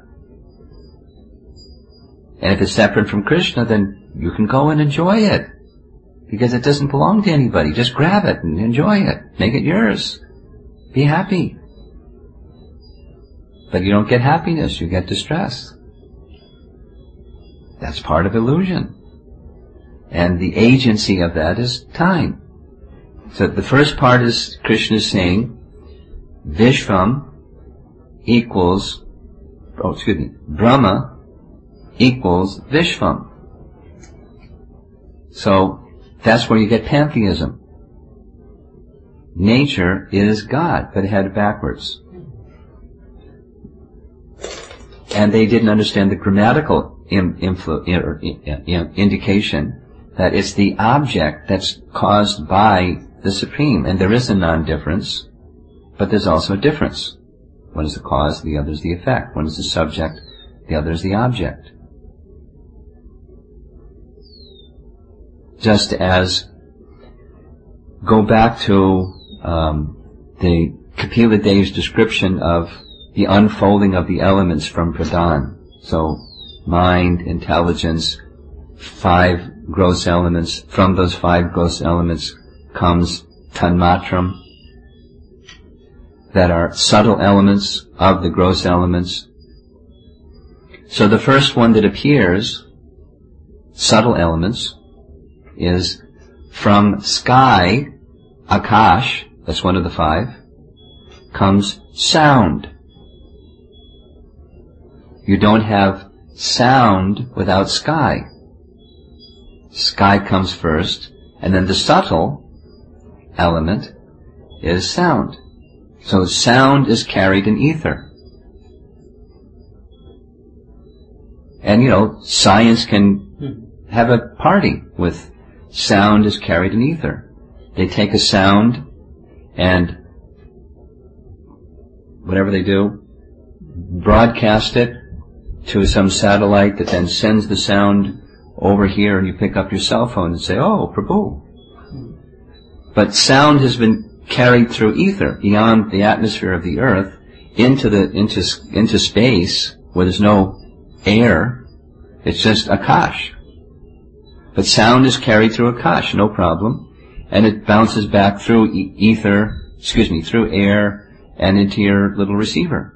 And if it's separate from Krishna, then you can go and enjoy it. Because it doesn't belong to anybody. Just grab it and enjoy it. Make it yours. Be happy. But you don't get happiness, you get distress. That's part of illusion. And the agency of that is time. So the first part is Krishna is saying, Vishvam equals, oh excuse me, Brahma equals Vishvam. So that's where you get pantheism. Nature is God, but it had it backwards. And they didn't understand the grammatical im- influ- er, in, indication that it's the object that's caused by the Supreme. And there is a non-difference, but there's also a difference. One is the cause, the other is the effect. One is the subject, the other is the object. Just as, go back to um, the Kapila Dev's description of the unfolding of the elements from Pradhan. So, mind, intelligence, five gross elements. From those five gross elements comes Tanmatram, that are subtle elements of the gross elements. So the first one that appears, subtle elements, is from sky, Akash, that's one of the five, comes sound. You don't have sound without sky. Sky comes first, and then the subtle element is sound. So sound is carried in ether. And, you know, science can have a party with sound is carried in ether. They take a sound and whatever they do, broadcast it to some satellite that then sends the sound over here, and you pick up your cell phone and say, oh, Prabhu. But sound has been carried through ether, beyond the atmosphere of the earth, into the into into space where there's no air. It's just Akash. But sound is carried through Akash, no problem, and it bounces back through e- ether, excuse me, through air and into your little receiver.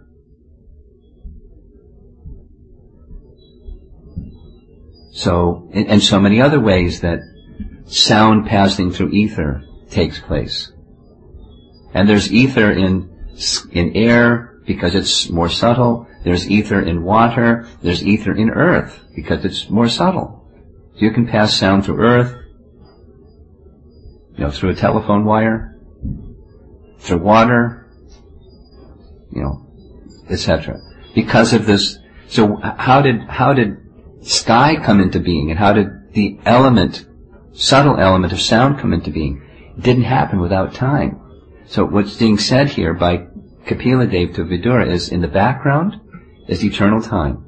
So, and, and so many other ways that sound passing through ether takes place. And there's ether in in air because it's more subtle. There's ether in water. There's ether in earth because it's more subtle. So you can pass sound through earth, you know, through a telephone wire, through water, you know, et cetera. Because of this, so how did how did sky come into being, and how did the element, subtle element of sound come into being? It didn't happen without time. So what's being said here by Kapila Dev to Vidura is, in the background is eternal time.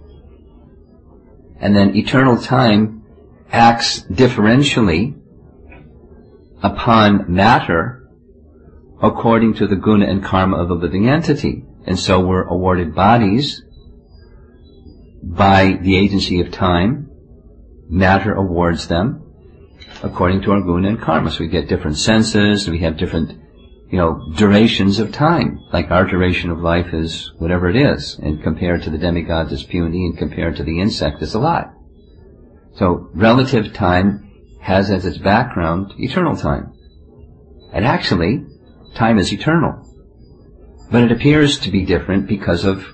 And then eternal time acts differentially upon matter according to the guna and karma of the living entity. And so we're awarded bodies by the agency of time. Matter awards them according to our guna and karma. So we get different senses, we have different, you know, durations of time. Like our duration of life is whatever it is, and compared to the demigods it's puny, and compared to the insect it's a lot. So relative time has as its background eternal time. And actually, time is eternal. But it appears to be different because of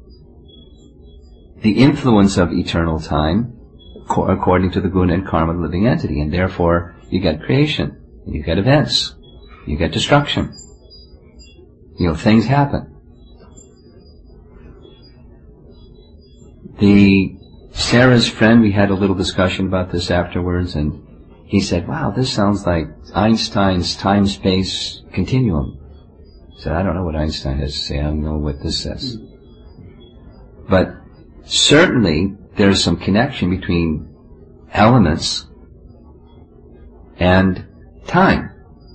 the influence of eternal time according to the guna and karma of the living entity. And therefore, you get creation, you get events, you get destruction. You know, things happen. The Sarah's friend, we had a little discussion about this afterwards, and he said, wow, this sounds like Einstein's time-space continuum. I said, I don't know what Einstein has to say, I don't know what this says. But certainly, there's some connection between elements and time.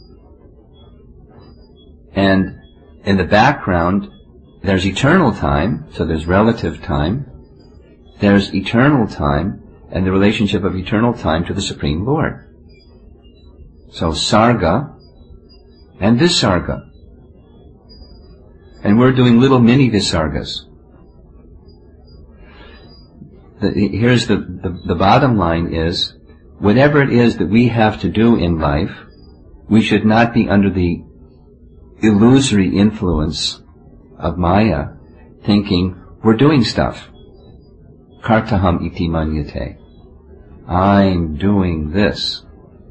And in the background, there's eternal time, so there's relative time. There's eternal time and the relationship of eternal time to the Supreme Lord. So Sarga and Visarga. And we're doing little mini Visargas. The, here's the, the, the bottom line is, whatever it is that we have to do in life, we should not be under the illusory influence of Maya, thinking we're doing stuff. Kartaham iti manyate. I'm doing this.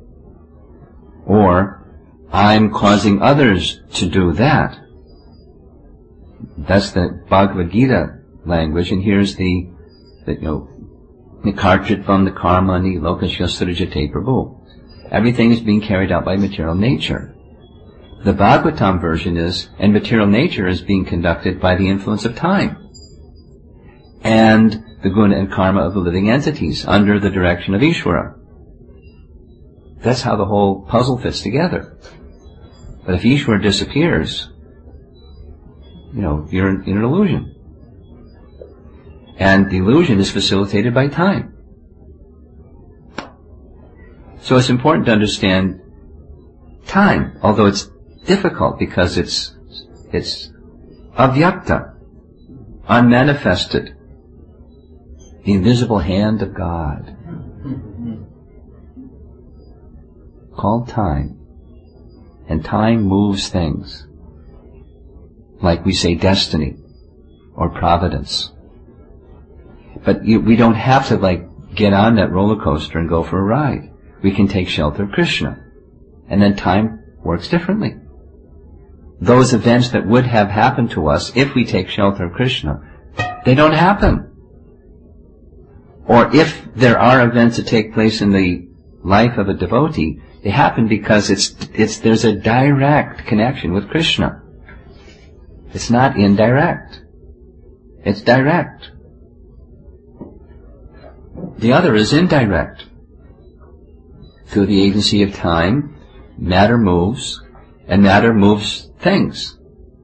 Or, I'm causing others to do that. That's the Bhagavad Gita language, and here's the, the you know, Nikarchitvam the karmani lokasya surjate prabhu. Everything is being carried out by material nature. The Bhagavatam version is, and material nature is being conducted by the influence of time. And the guna and karma of the living entities under the direction of Ishvara. That's how the whole puzzle fits together. But if Ishvara disappears, you know, you're in, in an illusion. And the illusion is facilitated by time. So it's important to understand time, although it's difficult because it's it's avyakta, unmanifested, the invisible hand of God, called time. And time moves things, like we say destiny or providence. But you, we don't have to like get on that roller coaster and go for a ride. We can take shelter of Krishna, and then time works differently. Those events that would have happened to us if we take shelter of Krishna, they don't happen. Or if there are events that take place in the life of a devotee, they happen because it's it's there's a direct connection with Krishna. It's not indirect. It's direct. The other is indirect. Through the agency of time, matter moves, and matter moves things.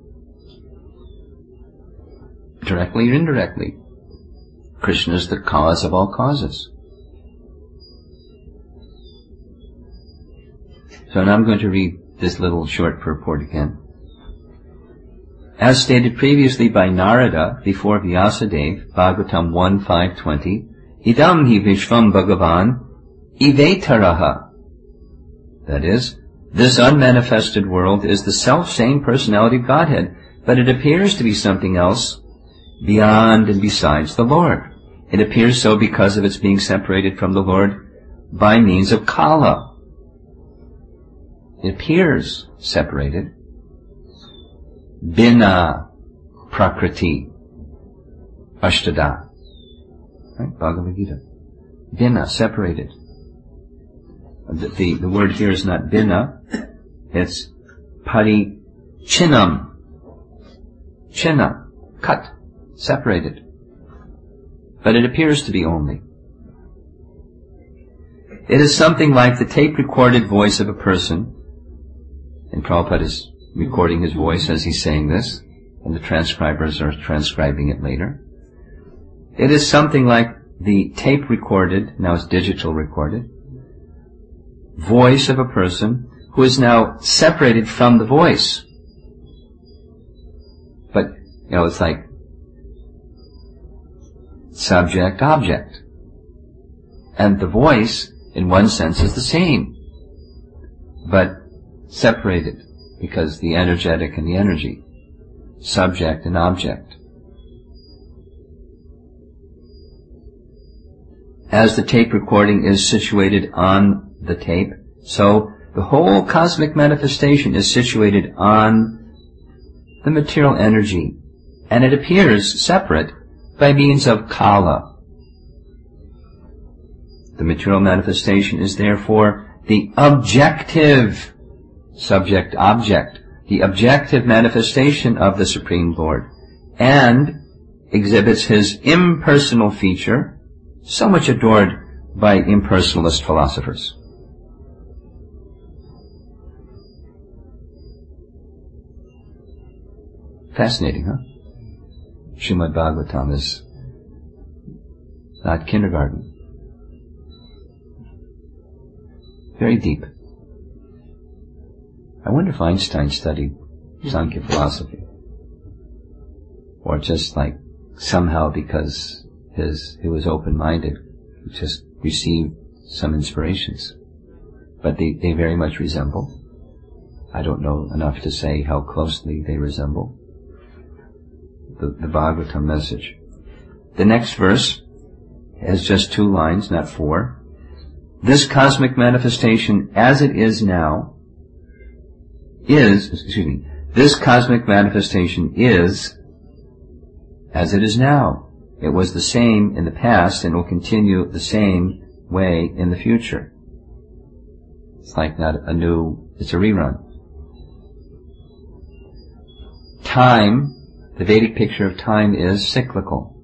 Directly or indirectly. Krishna is the cause of all causes. So now I'm going to read this little short purport again. As stated previously by Narada before Vyasadeva, Bhagavatam one five twenty, Idam hi Vishvam Bhagavan Ivetaraha. That is, this unmanifested world is the self-same personality of Godhead, but it appears to be something else beyond and besides the Lord. It appears so because of its being separated from the Lord by means of Kala. It appears separated. Bina Prakriti Ashtada. Right? Bhagavad Gita. Bina, separated. The, the, the word here is not bina, it's parichinam. China, cut, separated. But it appears to be only. It is something like the tape-recorded voice of a person, and Prabhupada is recording his voice as he's saying this, and the transcribers are transcribing it later. It is something like the tape-recorded, now it's digital recorded, voice of a person who is now separated from the voice. But, you know, it's like subject, object. And the voice, in one sense, is the same, but separated, because the energetic and the energy, subject and object. As the tape recording is situated on the tape, so the whole cosmic manifestation is situated on the material energy, and it appears separate by means of Kala. The material manifestation is therefore the objective subject-object, the objective manifestation of the Supreme Lord, and exhibits his impersonal feature, so much adored by impersonalist philosophers. Fascinating, huh? Srimad Bhagavatam is not kindergarten. Very deep. I wonder if Einstein studied Sankhya philosophy. Or just like somehow because his he was open-minded, just received some inspirations. But they, they very much resemble. I don't know enough to say how closely they resemble the, the Bhagavatam message. The next verse has just two lines, not four. This cosmic manifestation as it is now is, excuse me, this cosmic manifestation is as it is now. It was the same in the past and will continue the same way in the future. It's like not a new, it's a rerun. Time, the Vedic picture of time is cyclical.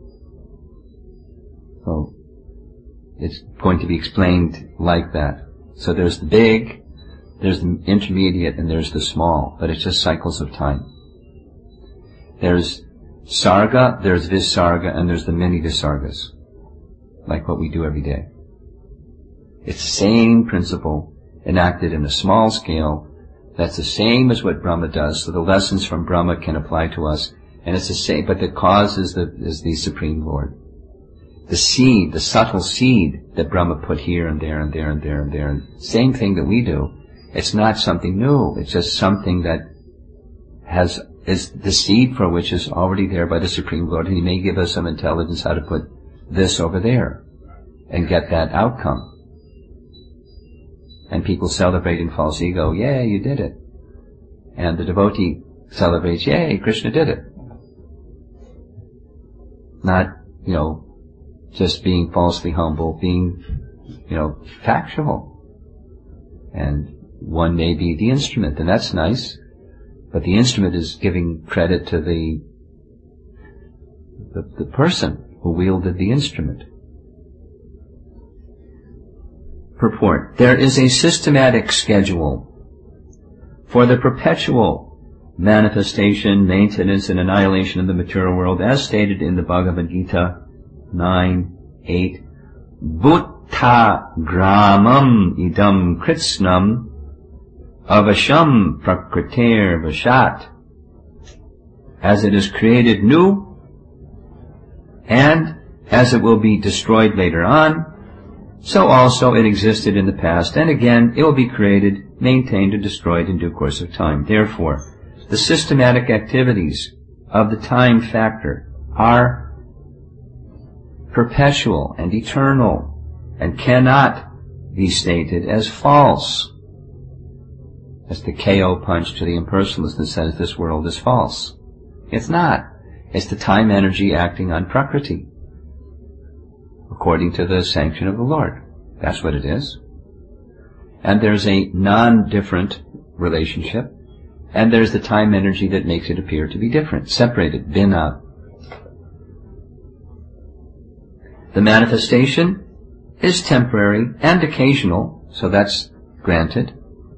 So, it's going to be explained like that. So there's the big, there's the intermediate, and there's the small, but it's just cycles of time. There's Sarga, there's Visarga, and there's the many Visargas, like what we do every day. It's the same principle enacted in a small scale. That's the same as what Brahma does, so the lessons from Brahma can apply to us, and it's the same, but the cause is the, is the Supreme Lord. The seed, the subtle seed that Brahma put here and there and there and there and there, and same thing that we do. It's not something new, it's just something that has, is the seed for which is already there by the Supreme Lord, and He may give us some intelligence how to put this over there and get that outcome. And people celebrate in false ego, yay, you did it. And the devotee celebrates, yay, Krishna did it. Not, you know, just being falsely humble, being, you know, factual. And one may be the instrument, and that's nice, but the instrument is giving credit to the, the, the person who wielded the instrument. Purport. There is a systematic schedule for the perpetual manifestation, maintenance, and annihilation of the material world, as stated in the Bhagavad Gita nine eight. Bhutta gramam idam kritsnam avasham prakriter vashat. As it is created new, and as it will be destroyed later on, so also it existed in the past, and again it will be created, maintained, and destroyed in due course of time. Therefore, the systematic activities of the time factor are perpetual and eternal, and cannot be stated as false. That's the K O punch to the impersonalist that says this world is false. It's not. It's the time energy acting on Prakriti, according to the sanction of the Lord. That's what it is. And there's a non-different relationship, and there's the time energy that makes it appear to be different, separated, bina. The manifestation is temporary and occasional, so that's granted.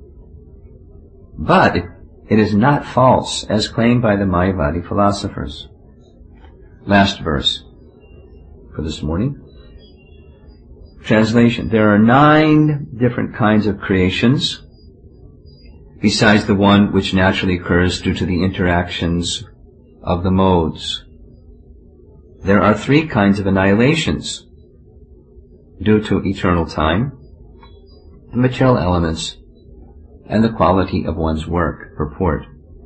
But it, it is not false, as claimed by the Mayavadi philosophers. Last verse for this morning. Translation. There are nine different kinds of creations, besides the one which naturally occurs due to the interactions of the modes. There are three kinds of annihilations, due to eternal time, the material elements, and the quality of one's work. Purport.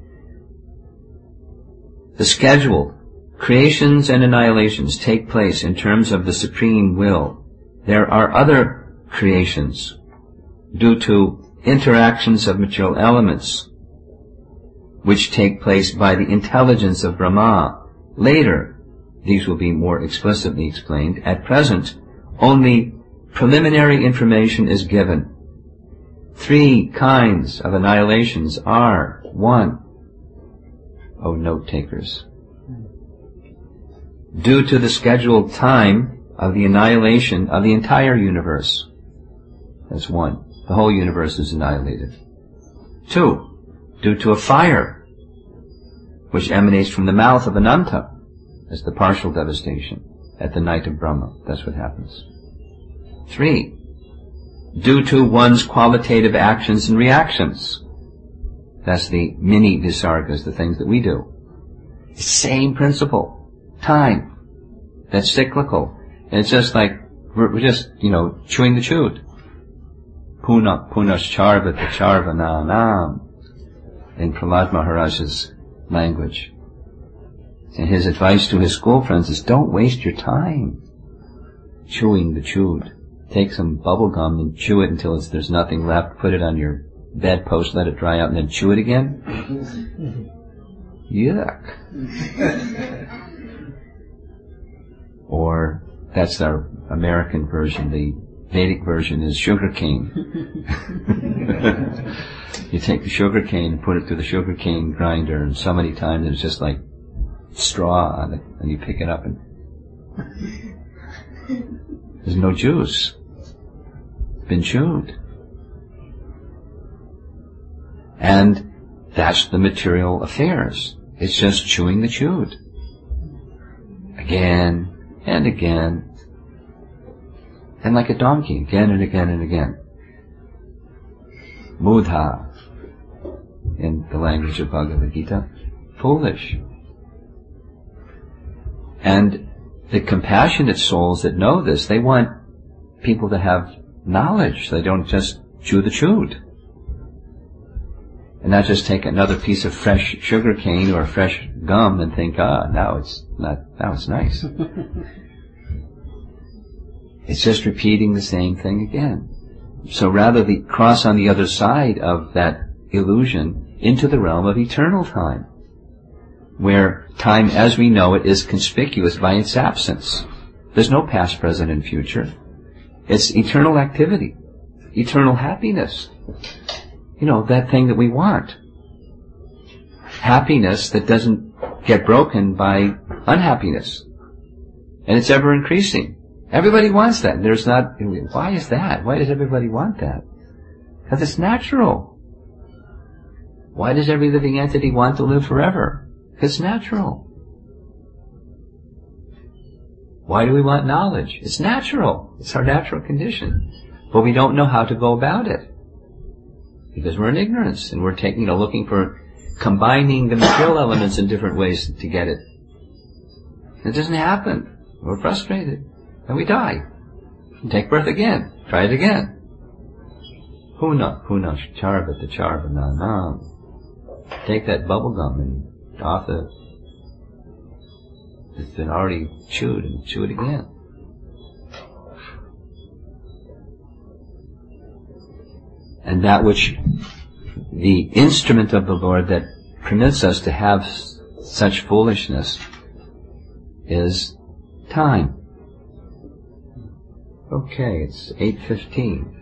The scheduled creations and annihilations take place in terms of the supreme will. There are other creations due to interactions of material elements, which take place by the intelligence of Brahma. Later, these will be more explicitly explained. At present, only preliminary information is given. Three kinds of annihilations are: one, oh note takers, due to the scheduled time of the annihilation of the entire universe. That's one. The whole universe is annihilated. Two, due to a fire which emanates from the mouth of Ananta. That's the partial devastation at the night of Brahma. That's what happens. Three, due to one's qualitative actions and reactions. That's the mini visargas, the things that we do. Same principle. Time. That's cyclical. And it's just like, we're, we're just, you know, chewing the chewed. Puna, punascharvata charvananam, in Prahlad Maharaj's language. And his advice to his school friends is, don't waste your time chewing the chewed. Take some bubble gum and chew it until it's, there's nothing left. Put it on your bedpost, let it dry out, and then chew it again. Yuck. Or, that's our American version. The Vedic version is sugar cane. You take the sugar cane and put it through the sugar cane grinder, and so many times it's just like straw on it, and you pick it up and there's no juice. It's been chewed. And that's the material affairs. It's just chewing the chewed. Again and again. And like a donkey, again and again and again. Mudha, in the language of Bhagavad Gita, foolish. And the compassionate souls that know this, they want people to have knowledge. They don't just chew the chewed. And not just take another piece of fresh sugar cane or fresh gum and think, ah, now it's not, now it's nice. It's just repeating the same thing again. So rather the cross on the other side of that illusion into the realm of eternal time, where time as we know it is conspicuous by its absence. There's no past, present, and future. It's eternal activity, eternal happiness. You know, that thing that we want. Happiness that doesn't get broken by unhappiness. And it's ever increasing. Everybody wants that. There's not, why is that? Why does everybody want that? Because it's natural. Why does every living entity want to live forever? Because it's natural. Why do we want knowledge? It's natural. It's our natural condition. But we don't know how to go about it. Because we're in ignorance, and we're taking, you know, looking for combining the material elements in different ways to get it. It doesn't happen. We're frustrated. And we die. And take birth again. Try it again. Puna, puna, charvata, charvananam. Take that bubble gum and off the, it's been already chewed, and chew it again. And that which, the instrument of the Lord that permits us to have such foolishness is time. Okay, it's eight fifteen.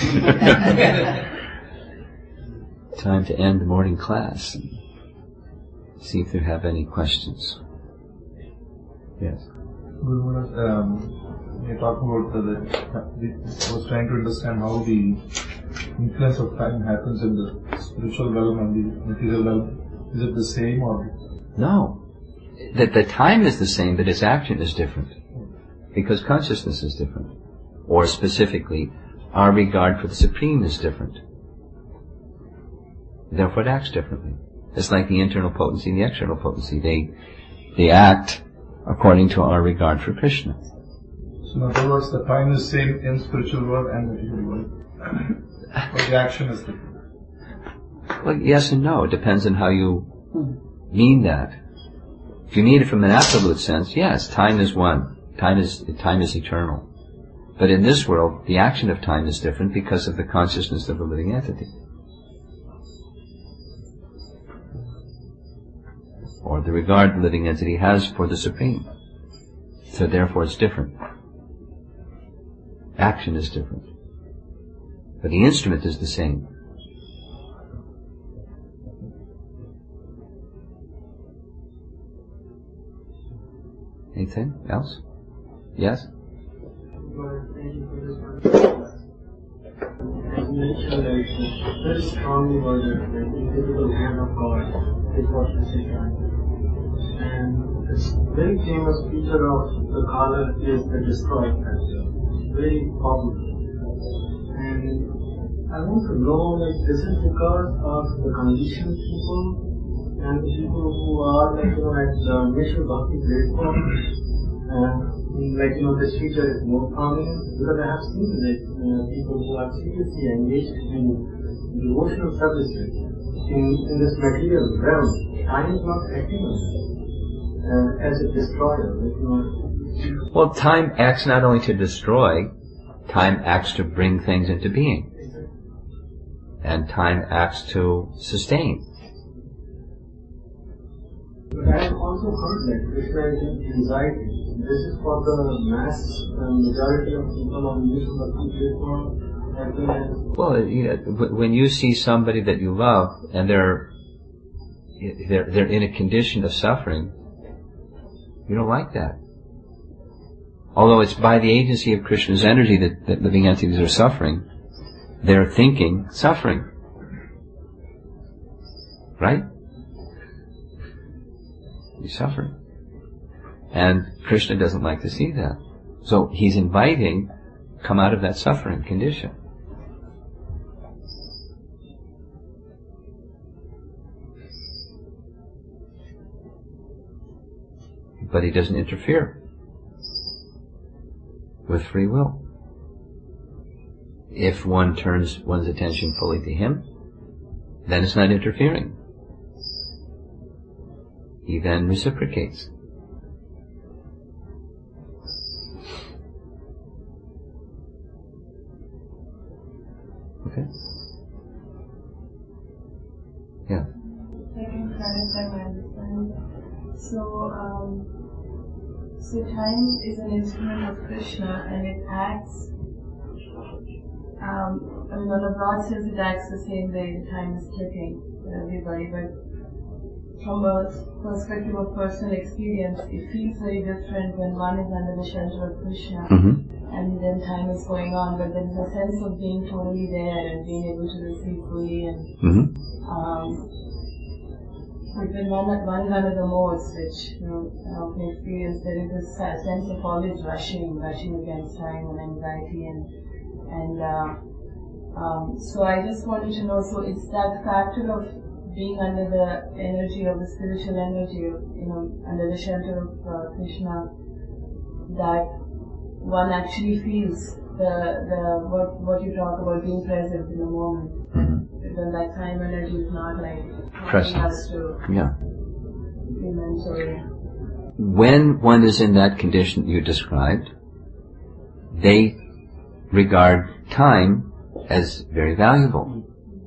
Time to end the morning class and see if there have any questions. Yes. Guru Maharaj, um, you're talking about the, the, I was trying to understand how the influence of time happens in the spiritual realm and the material realm. Is it the same or? No. That the time is the same, but its action is different. Because consciousness is different. Or specifically, our regard for the Supreme is different. Therefore it acts differently. It's like the internal potency and the external potency. They, they act according to our regard for Krishna. So in other words, the time is same in spiritual world and material world. But the action is different. Well, yes and no. It depends on how you mean that. If you mean it from an absolute sense, yes, time is one. Time is, time is eternal. But in this world, the action of time is different because of the consciousness of the living entity. Or the regard the living entity has for the Supreme. So therefore it's different. Action is different. But the instrument is the same. Anything else? Yes? very strongly worded, like the invisible hand of God is what this is trying. And this very famous feature of the Kala is the destroy factor. Very popular. And I want to know, like, this is because of the conditioned people and the people who are, like, you know, at the Vishwa Bhakti platform, and like, you know, this feature is more prominent, because I have seen, like, uh, people who are seriously engaged in devotional services in, in this material realm. Time is not acting on that, uh, as a destroyer, like, you know. Well, time acts not only to destroy, time acts to bring things into being. And time acts to sustain. But I have also heard that Krishna is in anxiety. This is for the mass uh, majority of people on Vishwa Bhakti platform. Well, you know, when you see somebody that you love and they're they're they're in a condition of suffering, you don't like that. Although it's by the agency of Krishna's energy that, that living entities are suffering, they're thinking suffering. Right? You're suffering. And Krishna doesn't like to see that. So he's inviting, come out of that suffering condition. But he doesn't interfere with free will. If one turns one's attention fully to him, then it's not interfering. He then reciprocates. Okay? Yeah. I can clarify my understanding. So, um, so time is an instrument of Krishna and it acts, um, I mean, on a broad sense it acts the same way. The time is ticking for everybody, but from a perspective of personal experience, it feels very different when one is under the shelter of Krishna. Mm-hmm. And then time is going on, but there is a sense of being totally there and being able to receive fully. And Mm-hmm. um, like when one, one is under the modes, which you know I often experience, there is this uh, sense of always rushing, rushing against time and anxiety, and and uh, um, so I just wanted to know. So it's that factor of being under the energy of the spiritual energy, of, you know, under the shelter of uh, Krishna, that one actually feels the the what what you talk about being present in the moment. Mm-hmm. Then that time energy is not like Present. us to Yeah. be mentally. When one is in that condition you described, they regard time as very valuable.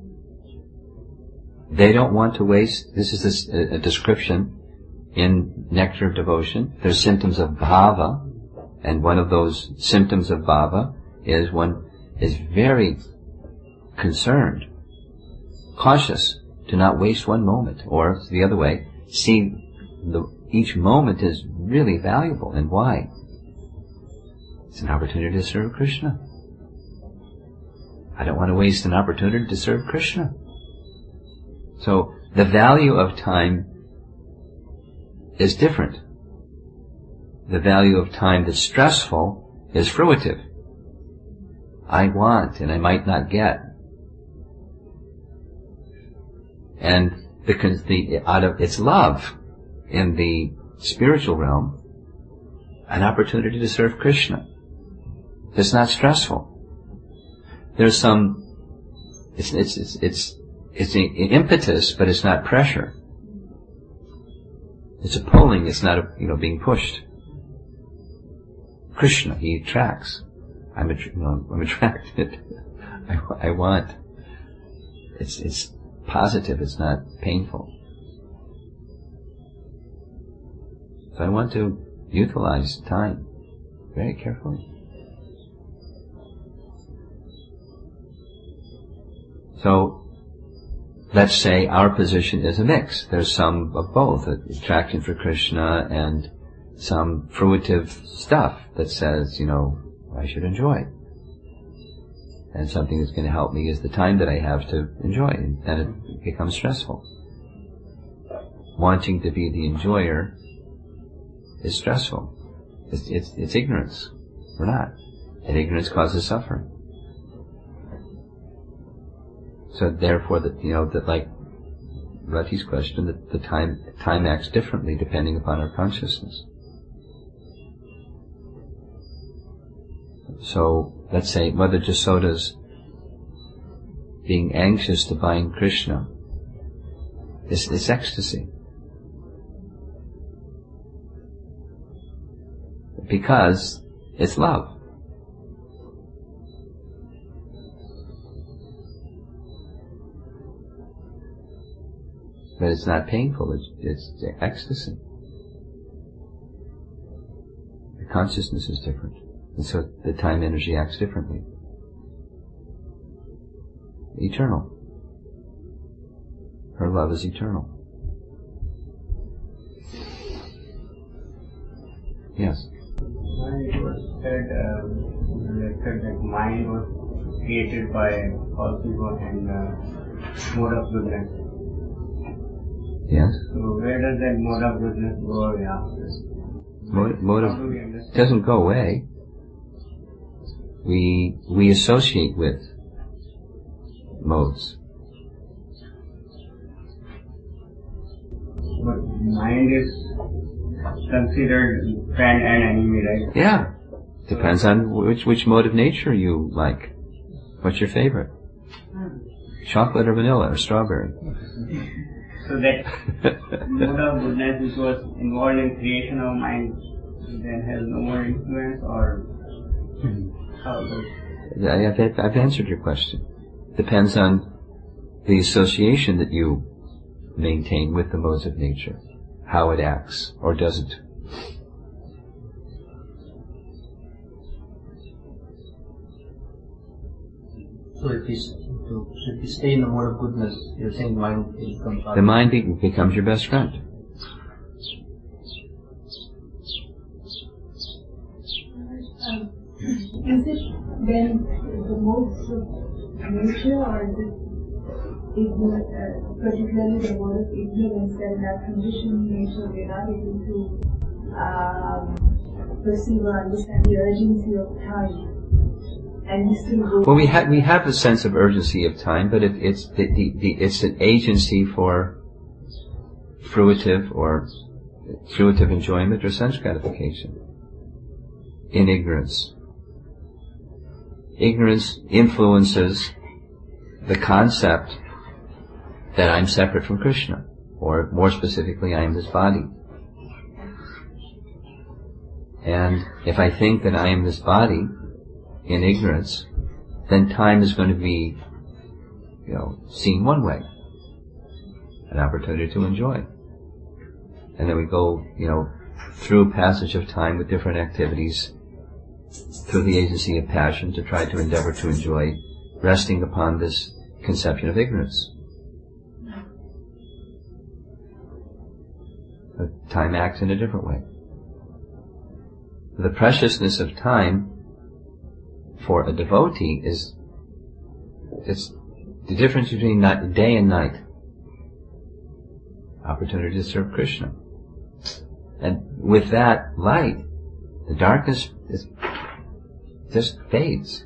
They don't want to waste. This is this, a, a description in Nectar of Devotion. There's symptoms of bhava, and one of those symptoms of bhava is one is very concerned, cautious to not waste one moment, or the other way, see the, each moment is really valuable. And why? It's an opportunity to serve Krishna. I don't want to waste an opportunity to serve Krishna. So the value of time is different. The value of time that's stressful is fruitive. I want and I might not get. And because the, out of its love in the spiritual realm, an opportunity to serve Krishna. It's not stressful. There's some, it's, it's, it's, it's, it's an impetus, but it's not pressure. It's a pulling, it's not a, you know, being pushed. Krishna, he attracts. I'm, you know, I'm attracted. I, I want. It's, it's positive, it's not painful. So I want to utilize time very carefully. So, let's say our position is a mix. There's some of both, attraction for Krishna and some fruitive stuff that says, you know, I should enjoy. and something that's going to help me is the time that I have to enjoy, and then it becomes stressful. Wanting to be the enjoyer is stressful. It's, it's, it's ignorance. We're not. And ignorance causes suffering. So therefore, that you know that like Rati's question, that the time time acts differently depending upon our consciousness. So let's say Mother Jasoda's being anxious to bind Krishna is, is ecstasy. Because it's love. But it's not painful, it's, it's ecstasy. The consciousness is different. And so the time energy acts differently. Eternal. Her love is eternal. Yes. It was said uh, that mind was created by falsehood and uh, mode of goodness. Yes. So where does that mode of goodness go away after? Mode, mode How do we of understand? doesn't go away. We we associate with modes. But mind is considered friend and enemy, right? Yeah. Depends on which which mode of nature you like. What's your favorite? Chocolate or vanilla or strawberry? So that mode of goodness which was involved in creation of mind then has no more influence, or how does I- I've, I've answered your question. Depends on the association that you maintain with the modes of nature, how it acts or doesn't. So if you, so if you stay in the mode of goodness, you're saying mind becomes The mind be- becomes your best friend. Um, is it then the modes of nature, or is it ignorant, uh, particularly the mode of ignorance that in our conditioned nature we're not able to um, perceive or understand the urgency of time, and we still go. Well, we have we have a sense of urgency of time, but it, it's the, the, the it's an agency for fruitive or fruitive enjoyment or sense gratification. In ignorance, ignorance influences the concept that I'm separate from Krishna, or more specifically, I am this body. And if I think that I am this body in ignorance, then time is going to be, you know, seen one way, an opportunity to enjoy. And then we go, you know, through passage of time with different activities, through the agency of passion to try to endeavor to enjoy, resting upon this conception of ignorance. But time acts in a different way. The preciousness of time for a devotee is it's the difference between night, day and night. Opportunity to serve Krishna. And with that light, the darkness is, just fades.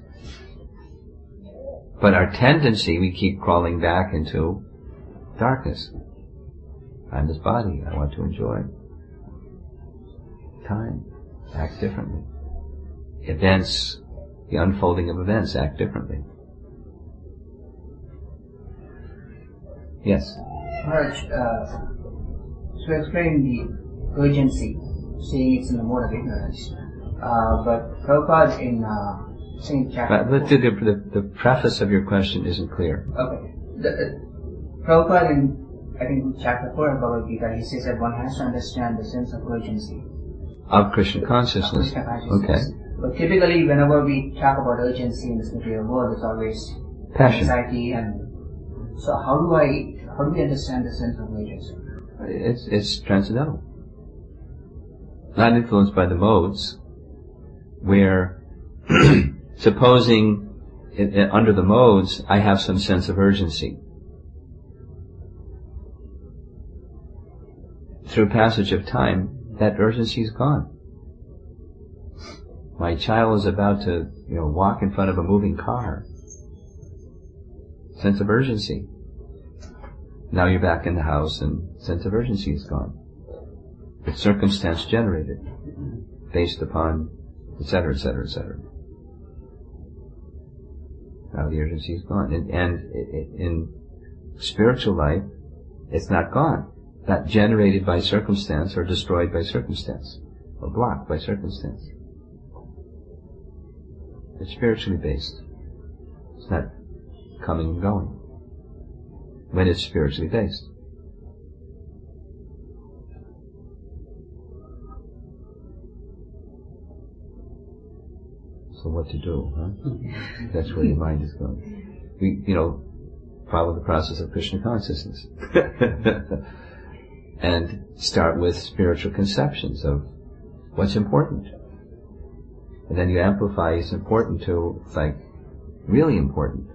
But our tendency, we keep crawling back into darkness. I'm this body, I want to enjoy. Time acts differently. Events, the unfolding of events act differently. Yes? Maharaj, uh, so explain the urgency, saying it's in the mode of ignorance. Uh, but Prabhupada in uh, Saint Chapter But the, the, the preface of your question isn't clear. Okay. The, uh, Prabhupada in, I think, Chapter four of Bhagavad Gita, he says that one has to understand the sense of urgency. Of Krishna consciousness. Of Krishna consciousness. Okay. But typically, whenever we talk about urgency in this material world, it's always Passion. anxiety, and so how do I, how do we understand the sense of urgency? It's, it's transcendental. Not influenced by the modes, where supposing it, it, under the modes, I have some sense of urgency. Through passage of time, that urgency is gone. My child is about to, you know, walk in front of a moving car. Sense of urgency. Now you're back in the house and sense of urgency is gone. It's circumstance generated, based upon, et cetera, et cetera, et cetera. Now the urgency is gone. And, and in spiritual life, it's not gone. Not generated by circumstance or destroyed by circumstance, or blocked by circumstance. It's spiritually based. It's not coming and going when it's spiritually based. So what to do, huh? That's where your mind is going. We, you know, follow the process of Krishna consciousness. And start with spiritual conceptions of what's important. And then you amplify it's important to, it's like, really important.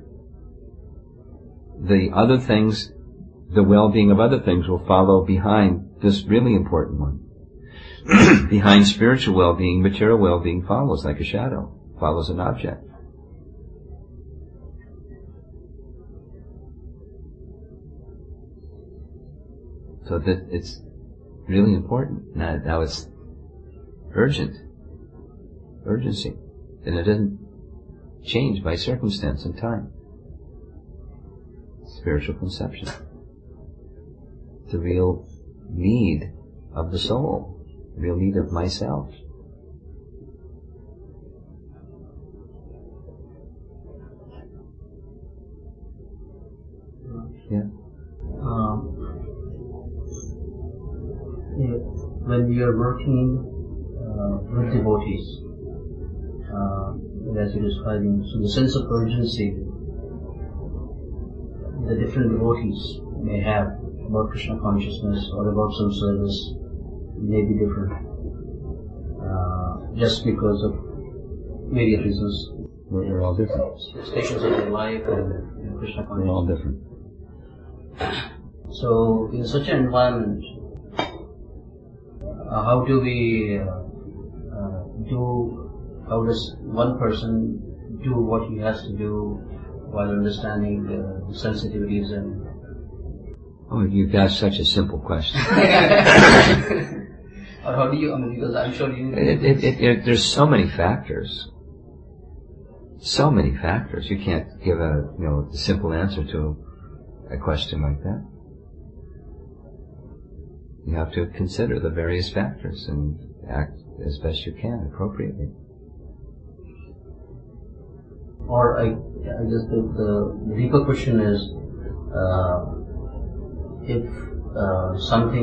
The other things, the well-being of other things will follow behind this really important one. Behind spiritual well-being, material well-being follows like a shadow, follows an object. So that it's really important. Now, now it's urgent. Urgency. And it doesn't change by circumstance and time. Spiritual conception. The real need of the soul. The real need of myself. Yeah. Um, when we are working uh, with devotees, uh, as you're describing, so the sense of urgency the different devotees may have about Krishna consciousness or about some service may be different, uh, just because of various reasons. We're, we're all different. Stations of their life and, and Krishna consciousness. We're all different. So, in such an environment, Uh, how do we uh, uh, do, how does one person do what he has to do while understanding the sensitivities and... Oh, you've asked such a simple question. Or how do you, I mean, because I'm sure you... It, it, it, it, there's so many factors. So many factors. You can't give a, you know, simple answer to a question like that. You have to consider the various factors and act as best you can, appropriately. Or I, I guess the, the deeper question is, uh, if uh, something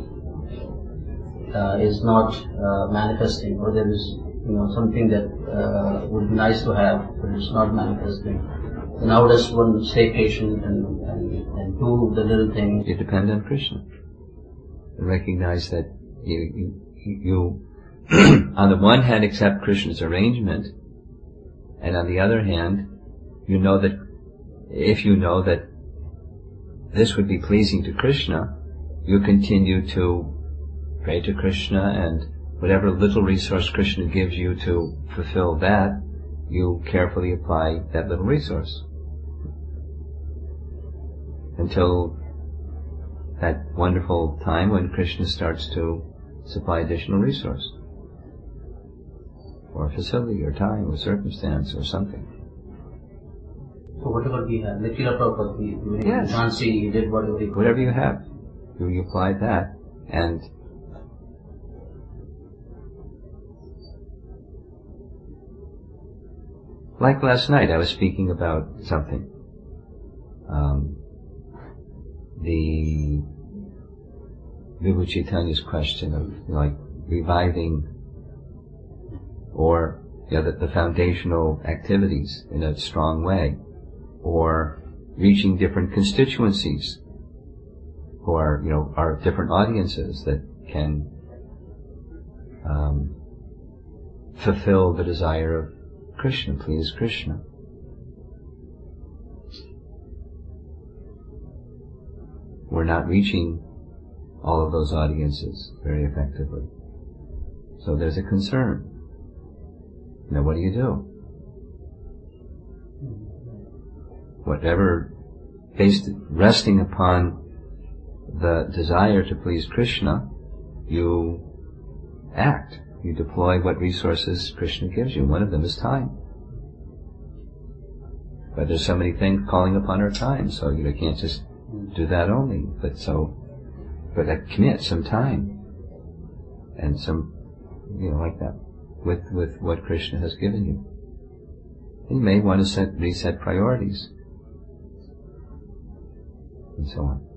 uh, is not uh, manifesting, or there is, you know, something that uh, would be nice to have, but it's not manifesting, then how does one stay patient and, and, and do the little things? You depend on Krishna. Recognize that you, you, you on the one hand accept Krishna's arrangement, and on the other hand, you know that if you know that this would be pleasing to Krishna, you continue to pray to Krishna, and whatever little resource Krishna gives you to fulfill that, you carefully apply that little resource until that wonderful time when Krishna starts to supply additional resource, or facility, or time, or circumstance, or something. So whatever we have, like Srila Prabhupada, we, we Yes. can't see, he did whatever he could. Whatever you have, you, you apply that, and like last night, I was speaking about something. Um, the Vibhu Chaitanya's question of, you know, like reviving or you know, the, the foundational activities in a strong way, or reaching different constituencies, or you know, our different audiences that can um, fulfill the desire of Krishna, please Krishna. not reaching all of those audiences very effectively. So there's a concern. Now what do you do? Whatever, based, resting upon the desire to please Krishna, you act. You deploy what resources Krishna gives you. One of them is time. But there's so many things calling upon our time, so you can't just do that only. But so, but uh, commit some time and some, you know, like that, with with what Krishna has given you. And you may want to set reset priorities and so on.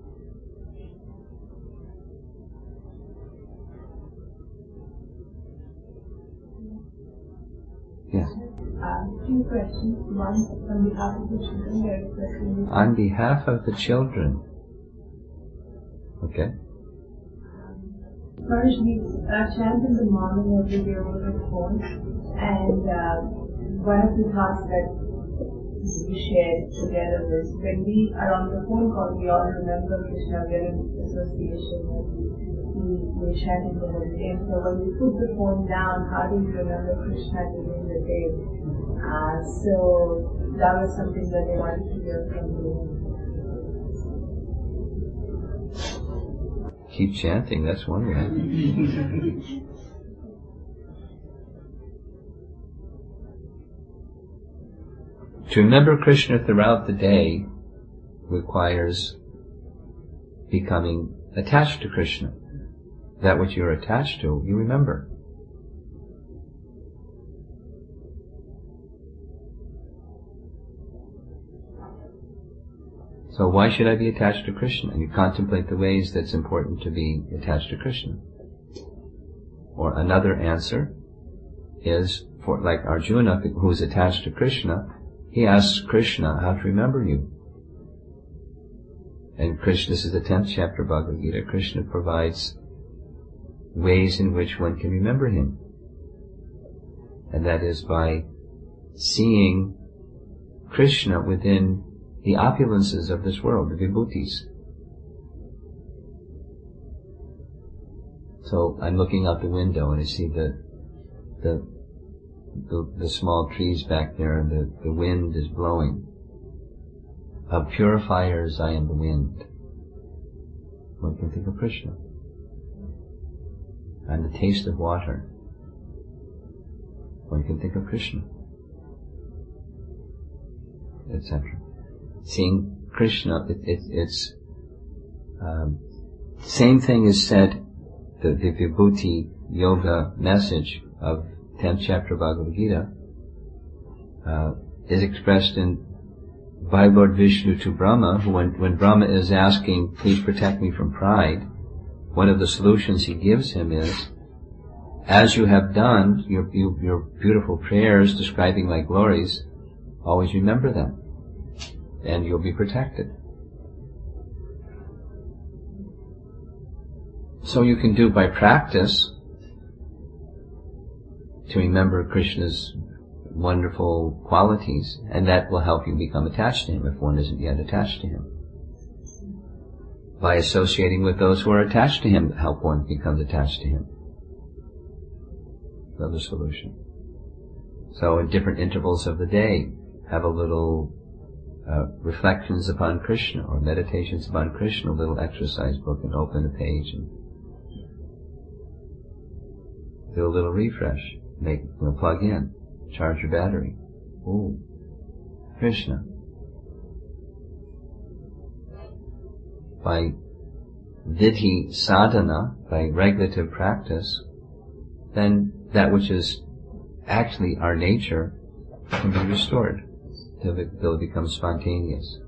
Yes. Uh, two questions. One, on behalf of the children, there is a question. On behalf of the children. Okay. First, we uh, chant in the morning every day over the phone, and uh, one of the thoughts that we shared together was when we are on the phone call, we all remember Krishna, we are in association with we, we chant in the holy name. So when we put the phone down, how do you remember Krishna during the day? Uh, so that was something that they wanted to hear from you. Keep chanting, that's one way. To remember Krishna throughout the day requires becoming attached to Krishna. That which you're attached to, you remember. So why should I be attached to Krishna? And you contemplate the ways that's important to be attached to Krishna. Or another answer is, for like Arjuna, who is attached to Krishna, he asks Krishna how to remember you. And Krishna, this is the tenth chapter of Bhagavad Gita, Krishna provides ways in which one can remember him. And that is by seeing Krishna within the opulences of this world, the vibhutis. So I'm looking out the window and I see the the the, the small trees back there, and the, the wind is blowing. Of purifiers I am the wind. One can think of Krishna. And the taste of water. One can think of Krishna, et cetera. Seeing Krishna, it, it, it's um, same thing is said. The, the Vibhuti Yoga message of tenth chapter of Bhagavad Gita uh, is expressed in by Lord Vishnu to Brahma, who when, when Brahma is asking, please protect me from pride, one of the solutions he gives him is, as you have done your, your, your beautiful prayers describing my glories, always remember them, and you'll be protected. So you can do by practice to remember Krishna's wonderful qualities, and that will help you become attached to him if one isn't yet attached to him. By associating with those who are attached to him, help one become attached to him. Another solution. So in different intervals of the day, have a little uh, reflections upon Krishna or meditations upon Krishna, a little exercise book, and open a page and do a little refresh. Make, you know, plug in, charge your battery. Ooh, Krishna. By vidhi sadhana, by regulative practice, then that which is actually our nature can be restored till it, till it becomes spontaneous.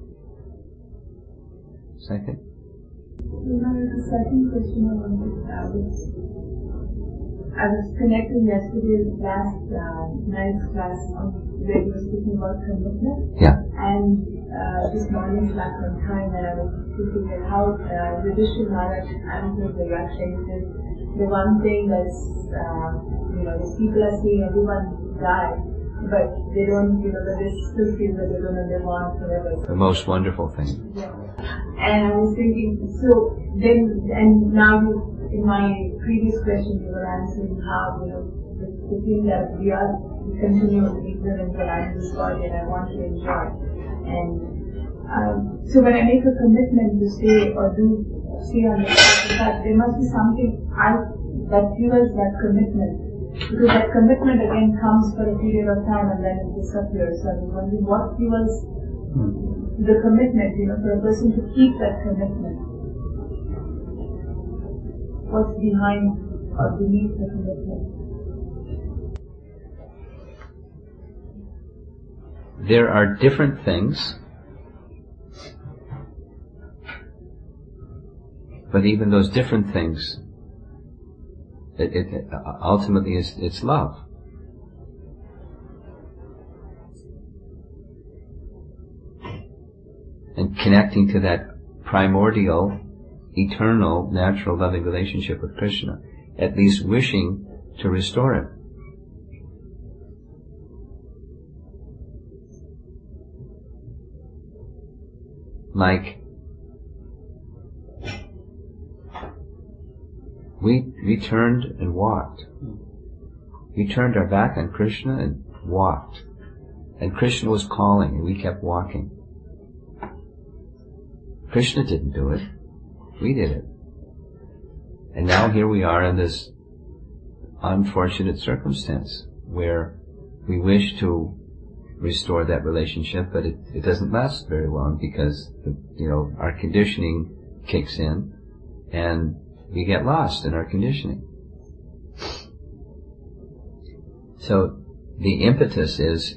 Second? The second question I wanted to ask is, I was connecting yesterday's last uh, night's class on where you were speaking about commitment. Yeah. And uh, this morning back on time, and I was thinking at how uh, Yudhishthira Maharaj answered the Yaksha. He says, the one thing that's, uh, you know, the people are seeing everyone die, but they don't, you know, that they still feel that they're going to live on forever. The most wonderful thing. Yeah. And I was thinking, so then, and now you, in my previous question, you were answering how, you know, the, the thing that we are, we continue with ignorance that I'm this body and I want to enjoy. And um, so when I make a commitment to stay or do stay on the path, there must be something I, that fuels that commitment. Because that commitment again comes for a period of time and then it disappears. So I was wondering what fuels the commitment, you know, for a person to keep that commitment. What's behind or beneath the commitment? There are different things, but even those different things, it, it ultimately is it's love. And connecting to that primordial, eternal, natural, loving relationship with Krishna, at least wishing to restore it. Like, we, we turned and walked. We turned our back on Krishna and walked. And Krishna was calling and we kept walking. Krishna didn't do it. We did it. And now here we are in this unfortunate circumstance where we wish to restore that relationship, but it, it doesn't last very long because, you know, our conditioning kicks in and we get lost in our conditioning. So the impetus is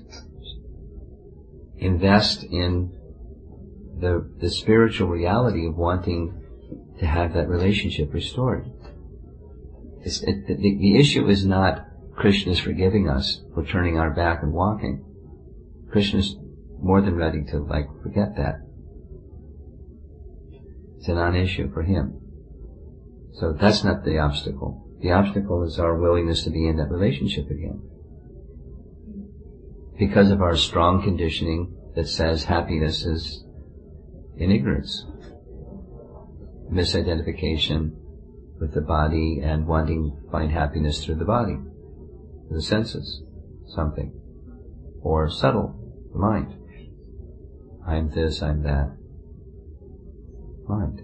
invest in the, the spiritual reality of wanting to have that relationship restored. It's, it, the, the issue is not Krishna's forgiving us for turning our back and walking. Krishna's more than ready to, like, forget that. It's a non-issue for him. So that's not the obstacle. The obstacle is our willingness to be in that relationship again. Because of our strong conditioning that says happiness is in ignorance. Misidentification with the body and wanting to find happiness through the body, the senses, something. Or subtle, the mind. I'm this, I'm that. Mind.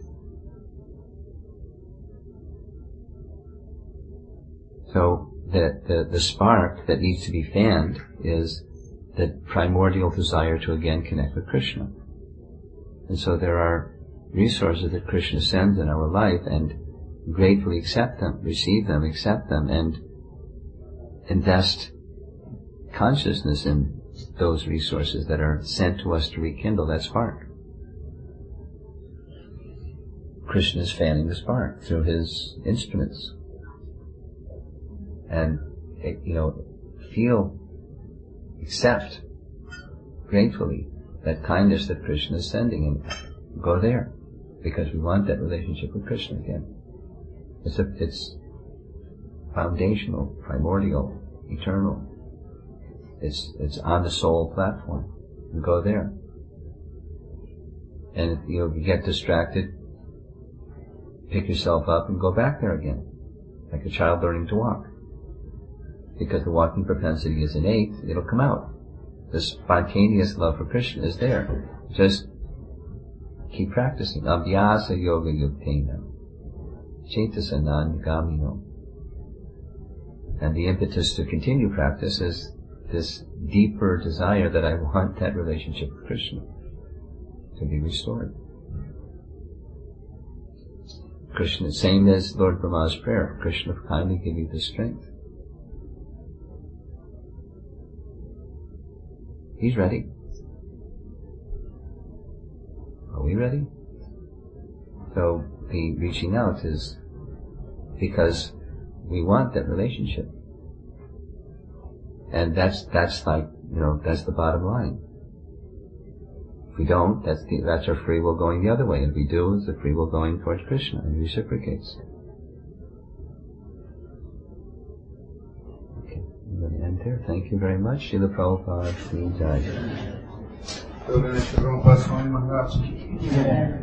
So the, the, the spark that needs to be fanned is the primordial desire to again connect with Krishna. And so there are resources that Krishna sends in our life, and gratefully accept them, receive them, accept them, and invest consciousness in those resources that are sent to us to rekindle that spark. Krishna is fanning the spark through his instruments. And, you know, feel, accept gratefully that kindness that Krishna is sending, and go there, because we want that relationship with Krishna again. It's a, it's foundational, primordial, eternal. It's it's on the soul platform. You go there, and you know, you get distracted, pick yourself up and go back there again, like a child learning to walk. Because the walking propensity is innate, it'll come out. The spontaneous love for Krishna is there. Just keep practicing. Abhyasa yoga yuktena. Chetasanan gamino. And the impetus to continue practice is this deeper desire that I want that relationship with Krishna to be restored. Krishna, same as Lord Brahma's prayer, Krishna kindly give you the strength. He's ready. Are we ready? So the reaching out is because we want that relationship. And that's, that's like, you know, that's the bottom line. If we don't, that's the, that's our free will going the other way. If we do, it's the free will going towards Krishna and reciprocates. Okay, I'm going to end here. Thank you very much. Srila Prabhupada ki jai. Prabhupada Swami Maharaj ki jai.